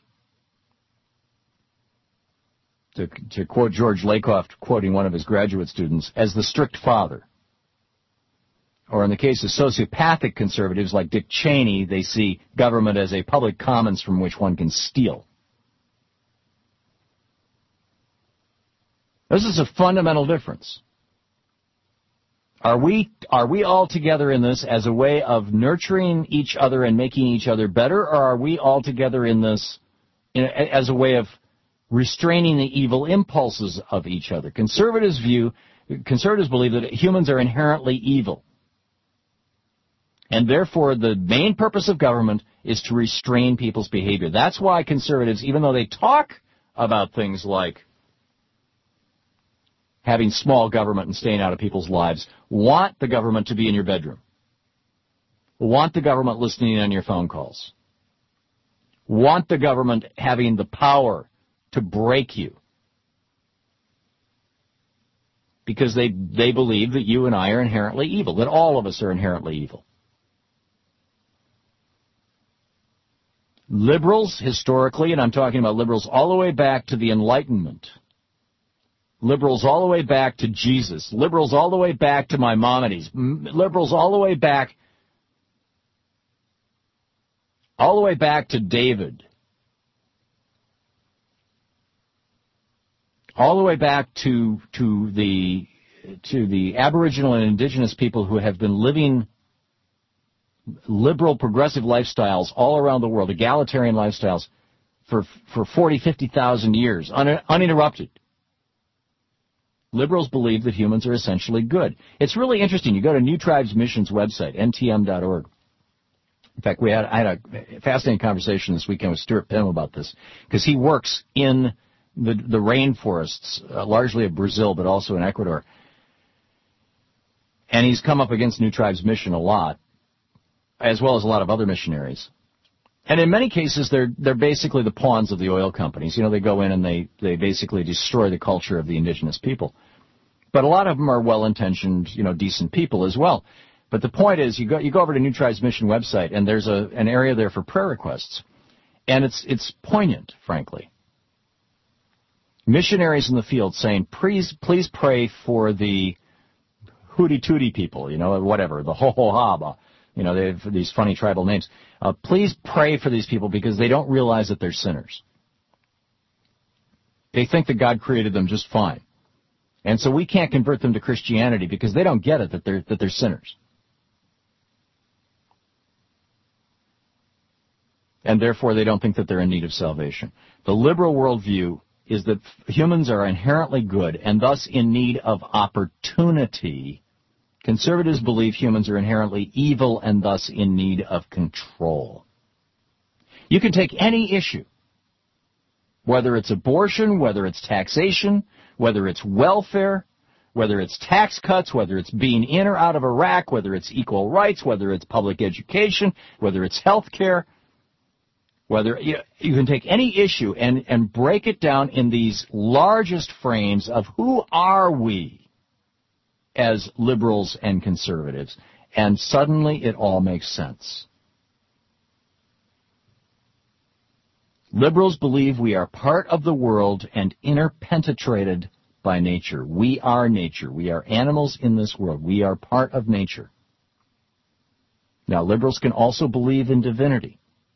to quote George Lakoff, quoting one of his graduate students, as the strict father. Or in the case of sociopathic conservatives like Dick Cheney, they see government as a public commons from which one can steal. This is a fundamental difference. Are we all together in this as a way of nurturing each other and making each other better, or are we all together in this as a way of restraining the evil impulses of each other? Conservatives believe that humans are inherently evil. And therefore, the main purpose of government is to restrain people's behavior. That's why conservatives, even though they talk about things like having small government and staying out of people's lives, want the government to be in your bedroom. Want the government listening on your phone calls. Want the government having the power to break you. Because they believe that you and I are inherently evil, that all of us are inherently evil. Liberals, historically, and I'm talking about liberals all the way back to the Enlightenment, liberals all the way back to Jesus, liberals all the way back to Maimonides, liberals all the way back to David, all the way back to the Aboriginal and Indigenous people who have been living liberal, progressive lifestyles all around the world, egalitarian lifestyles, for 40, 50,000 years, uninterrupted. Liberals believe that humans are essentially good. It's really interesting. You go to New Tribes Mission's website, ntm.org. In fact, I had a fascinating conversation this weekend with Stuart Pym about this, because he works in the rainforests, largely of Brazil, but also in Ecuador. And he's come up against New Tribes Mission a lot, as well as a lot of other missionaries. And in many cases, they're basically the pawns of the oil companies. You know, they go in and they basically destroy the culture of the indigenous people. But a lot of them are well-intentioned, decent people as well. But the point is, you go over to New Tribes Mission website, and there's an area there for prayer requests. And it's poignant, frankly. Missionaries in the field saying, please pray for the Hootie Tootie people, whatever, the Ho-Ho-Ha, they have these funny tribal names. Please pray for these people because they don't realize that they're sinners. They think that God created them just fine. And so we can't convert them to Christianity because they don't get it that they're sinners. And therefore they don't think that they're in need of salvation. The liberal worldview is that humans are inherently good and thus in need of opportunity. Conservatives believe humans are inherently evil and thus in need of control. You can take any issue, whether it's abortion, whether it's taxation, whether it's welfare, whether it's tax cuts, whether it's being in or out of Iraq, whether it's equal rights, whether it's public education, whether it's health care, whether you can take any issue and break it down in these largest frames of who are we as liberals and conservatives, and suddenly it all makes sense. Liberals believe we are part of the world and interpenetrated by nature. We are nature. We are animals in this world. We are part of nature. Now, liberals can also believe in divinity.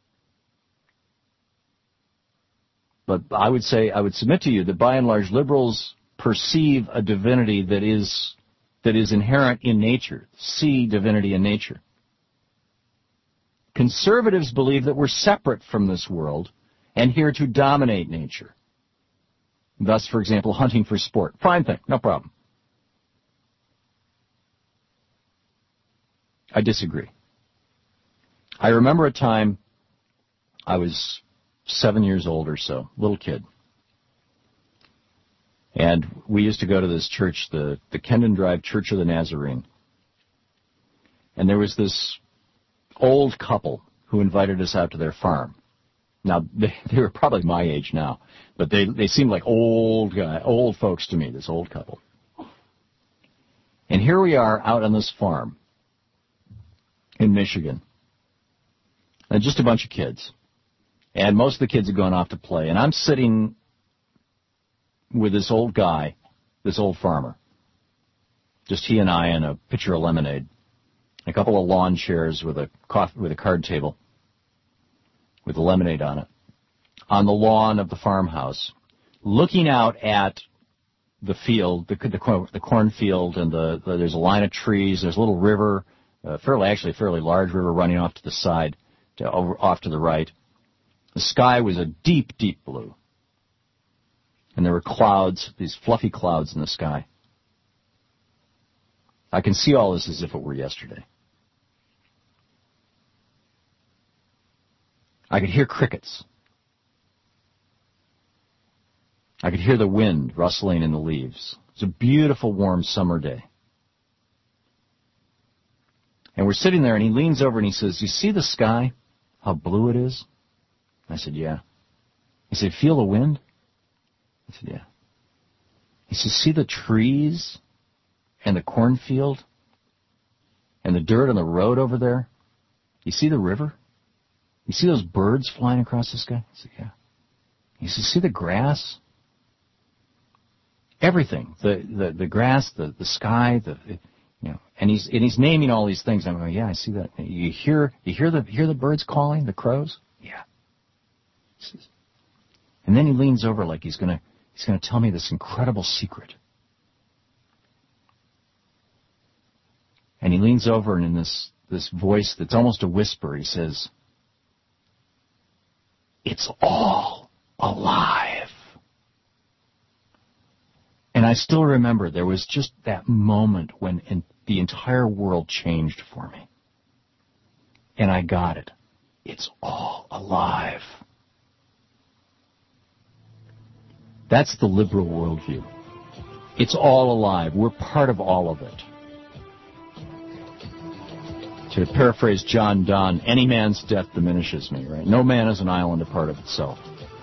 But I would submit to you that by and large liberals perceive a divinity that is inherent in nature, see divinity in nature. Conservatives believe that we're separate from this world and here to dominate nature. Thus, for example, hunting for sport. Fine thing, no problem. I disagree. I remember a time I was 7 years old or so, little kid. And we used to go to this church, the Kendon Drive Church of the Nazarene. And there was this old couple who invited us out to their farm. Now, they were probably my age now, but they seemed like old folks to me, this old couple. And here we are out on this farm in Michigan. And just a bunch of kids. And most of the kids had gone off to play. And I'm sitting with this old guy, this old farmer. Just he and I and a pitcher of lemonade. A couple of lawn chairs with a card table with the lemonade on it. On the lawn of the farmhouse. Looking out at the field, the cornfield, and there's a line of trees. There's a little river, a fairly large river running off to the side, off to the right. The sky was a deep, deep blue. And there were clouds, these fluffy clouds in the sky. I can see all this as if it were yesterday. I could hear crickets. I could hear the wind rustling in the leaves. It was a beautiful, warm summer day. And we're sitting there, and he leans over and he says, "You see the sky? How blue it is?" I said, "Yeah." He said, "Feel the wind?" I said, "Yeah." He said, "See the trees and the cornfield and the dirt on the road over there? You see the river? You see those birds flying across the sky?" I said, "Yeah." He said, "See the grass? Everything. The grass, the sky, and he's naming all these things. I'm going, "Yeah, I see that." You hear the birds calling, the crows? Yeah. And then he leans over like he's going to tell me this incredible secret. And he leans over, and in this voice that's almost a whisper, he says, "It's all alive." And I still remember there was just that moment when the entire world changed for me. And I got it. It's all alive. That's the liberal worldview. It's all alive. We're part of all of it. To paraphrase John Donne, any man's death diminishes me, right? No man is an island apart of itself.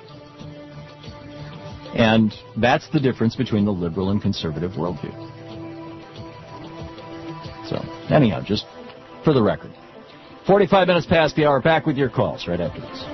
And that's the difference between the liberal and conservative worldview. So, anyhow, just for the record. 45 minutes past the hour. Back with your calls right after this.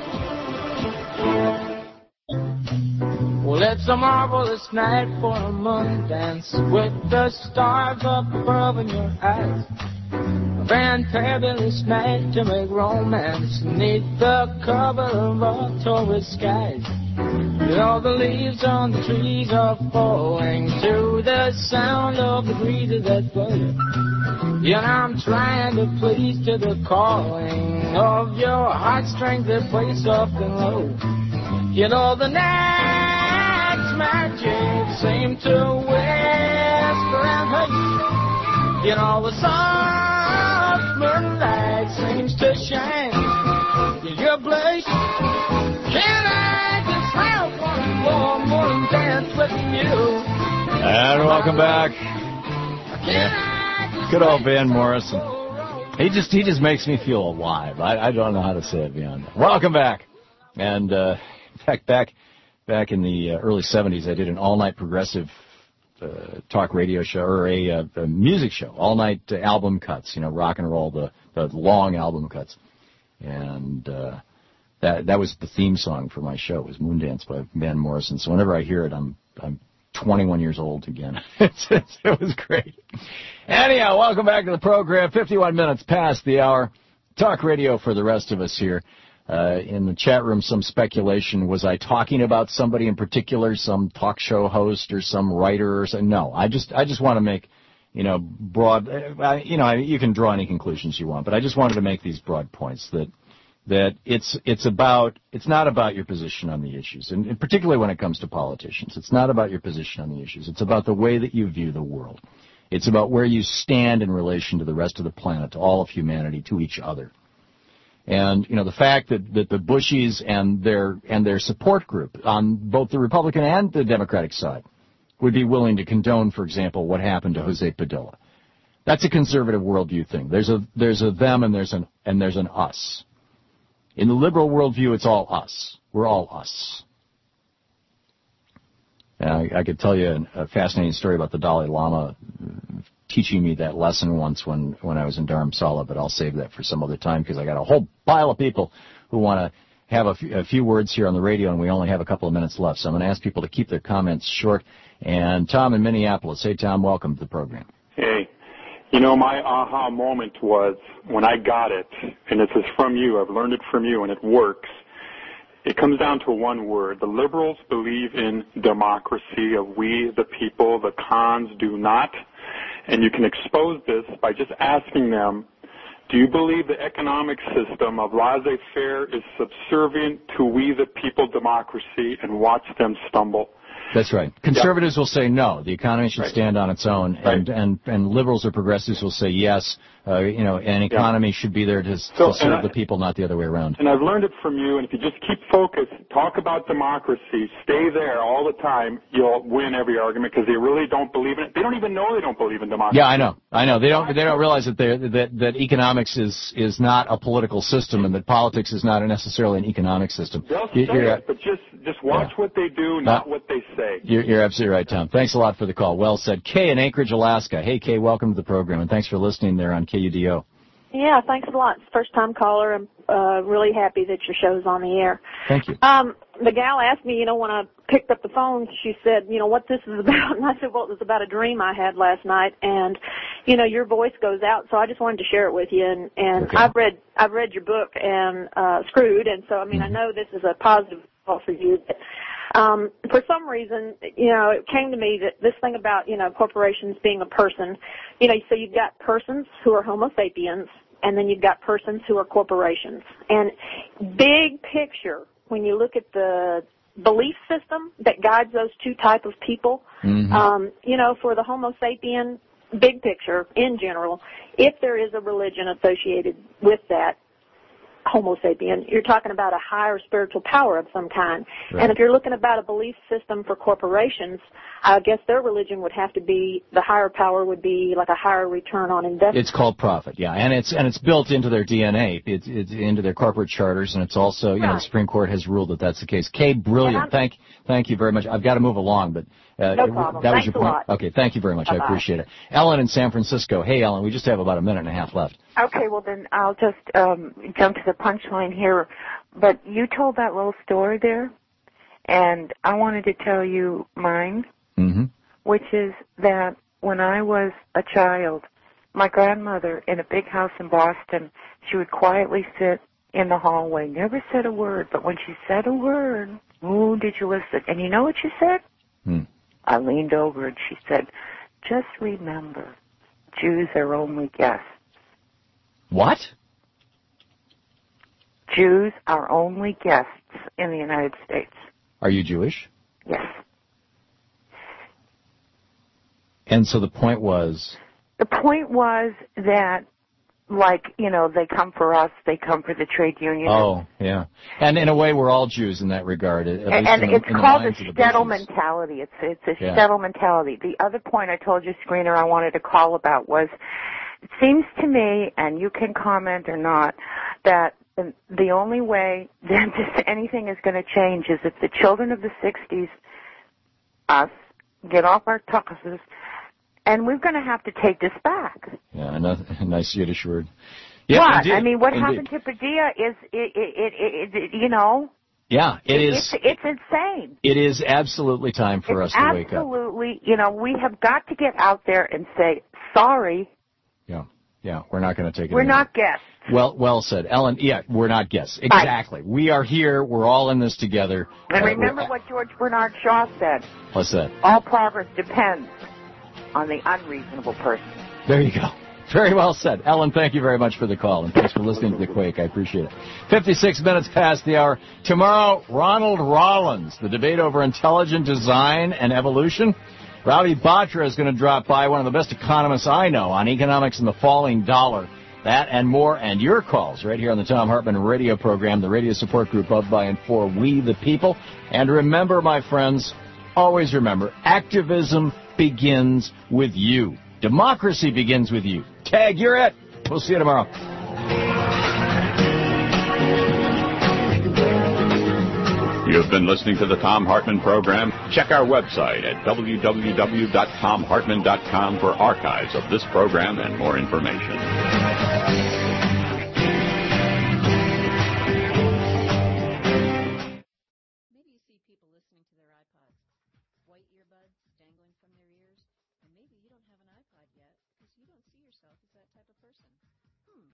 Well, it's a marvelous night for a moon dance with the stars up above in your eyes. A fantabulous night to make romance beneath the cover of October skies. All the leaves on the trees are falling to the sound of the breezes that blow. And I'm trying to please to the calling of your heartstrings that play soft and low. The night's magic seems to whisper and hush. The soft moonlight seems to shine. Your blush, can I just have one more dance with you? And welcome back. Yeah. Good old Van Morrison. He just makes me feel alive. I don't know how to say it beyond that. Welcome back. And in fact, back in the early 70s, I did an all-night progressive talk radio show, or a music show, all-night album cuts, rock and roll, the long album cuts. And that was the theme song for my show. It was Moondance by Van Morrison. So whenever I hear it, I'm 21 years old again. It was great. Anyhow, welcome back to the program. 51 minutes past the hour. Talk radio for the rest of us here. In the chat room, some speculation. Was I talking about somebody in particular, some talk show host or some writer or something? No, I just want to make, broad, you can draw any conclusions you want, but I just wanted to make these broad points that it's not about your position on the issues, and particularly when it comes to politicians. It's not about your position on the issues. It's about the way that you view the world. It's about where you stand in relation to the rest of the planet, to all of humanity, to each other. And, the fact that the Bushies and their support group on both the Republican and the Democratic side would be willing to condone, for example, what happened to Jose Padilla. That's a conservative worldview thing. There's a them and there's an us. In the liberal worldview, it's all us. We're all us. And I could tell you a fascinating story about the Dalai Lama teaching me that lesson once when I was in Dharamsala, but I'll save that for some other time because I got a whole pile of people who want to have a few words here on the radio, and we only have a couple of minutes left. So I'm going to ask people to keep their comments short. And Tom in Minneapolis. Hey, Tom, welcome to the program. Hey. My aha moment was when I got it, and this is from you. I've learned it from you, and it works. It comes down to one word. The liberals believe in democracy of we, the people. The cons do not. And you can expose this by just asking them, do you believe the economic system of laissez-faire is subservient to we, the people democracy, and watch them stumble? That's right. Conservatives will say no. The economy should stand on its own, and liberals or progressives will say yes. An economy should be there to serve the people, not the other way around. And I've learned it from you. And if you just keep focused, talk about democracy, stay there all the time, you'll win every argument because they really don't believe in it. They don't even know they don't believe in democracy. Yeah, I know. They don't realize that economics is not a political system, and that politics is not necessarily an economic system. They'll say it, but just watch what they do, not what they say. You're absolutely right, Tom. Thanks a lot for the call. Well said. Kay in Anchorage, Alaska. Hey, Kay, welcome to the program, and thanks for listening there on KUDO. Yeah, thanks a lot. First-time caller. I'm really happy that your show's on the air. Thank you. The gal asked me, when I picked up the phone, she said, what this is about. And I said, well, it was about a dream I had last night. And, your voice goes out, so I just wanted to share it with you. And okay. I've read your book, and Screwed. And so, I know this is a positive call for you. But, for some reason, it came to me that this thing about, corporations being a person, so you've got persons who are Homo sapiens, and then you've got persons who are corporations. And big picture, when you look at the belief system that guides those two type of people, for the Homo sapien, big picture in general, if there is a religion associated with that Homo sapien, you're talking about a higher spiritual power of some kind. Right. And if you're looking about a belief system for corporations, I guess their religion would have to be, the higher power would be like a higher return on investment. It's called profit, yeah, and it's built into their DNA, it's into their corporate charters, and it's also, the Supreme Court has ruled that that's the case. Kay, brilliant. Thank you very much. I've got to move along, but no problem. That was Thanks your point. A lot. Okay, thank you very much. Bye-bye. I appreciate it. Ellen in San Francisco. Hey, Ellen, we just have about a minute and a half left. Okay, well then I'll just jump to the punchline here. But you told that little story there, and I wanted to tell you mine, which is that when I was a child, my grandmother in a big house in Boston, she would quietly sit in the hallway, never said a word, but when she said a word, ooh, did you listen? And you know what she said? I leaned over and she said, just remember, Jews are only guests. What? Jews are only guests in the United States. Are you Jewish? Yes. And so the point was? The point was that, they come for us, they come for the trade union. Oh, yeah. And in a way, we're all Jews in that regard. And it's called a shtetl mentality. It's a shtetl mentality. The other point I told you, Screener, I wanted to call about was, it seems to me, and you can comment or not, that the only way that anything is going to change is if the children of the 60s, us, get off our tuchus, and we're going to have to take this back. Yeah, a nice Yiddish word. Yeah, what? Indeed. I mean, what Indeed. happened to Padilla is, Yeah, it is. It's insane. It is absolutely time for us to wake up. Absolutely. We have got to get out there and say, sorry. Yeah, we're not going to take it. We're not guests. Well said. Ellen, yeah, we're not guests. Exactly. Right. We are here. We're all in this together. And remember what George Bernard Shaw said. What's that? All progress depends on the unreasonable person. There you go. Very well said. Ellen, thank you very much for the call, and thanks for listening to The Quake. I appreciate it. 56 minutes past the hour. Tomorrow, Ronald Rollins, the debate over intelligent design and evolution. Rowdy Batra is going to drop by, one of the best economists I know, on economics and the falling dollar. That and more, and your calls right here on the Thom Hartmann radio program, the radio support group of, by, and for We the People. And remember, my friends, always remember, activism begins with you. Democracy begins with you. Tag, you're it. We'll see you tomorrow. You've been listening to the Thom Hartmann program. Check our website at www.thomhartmann.com for archives of this program and more information.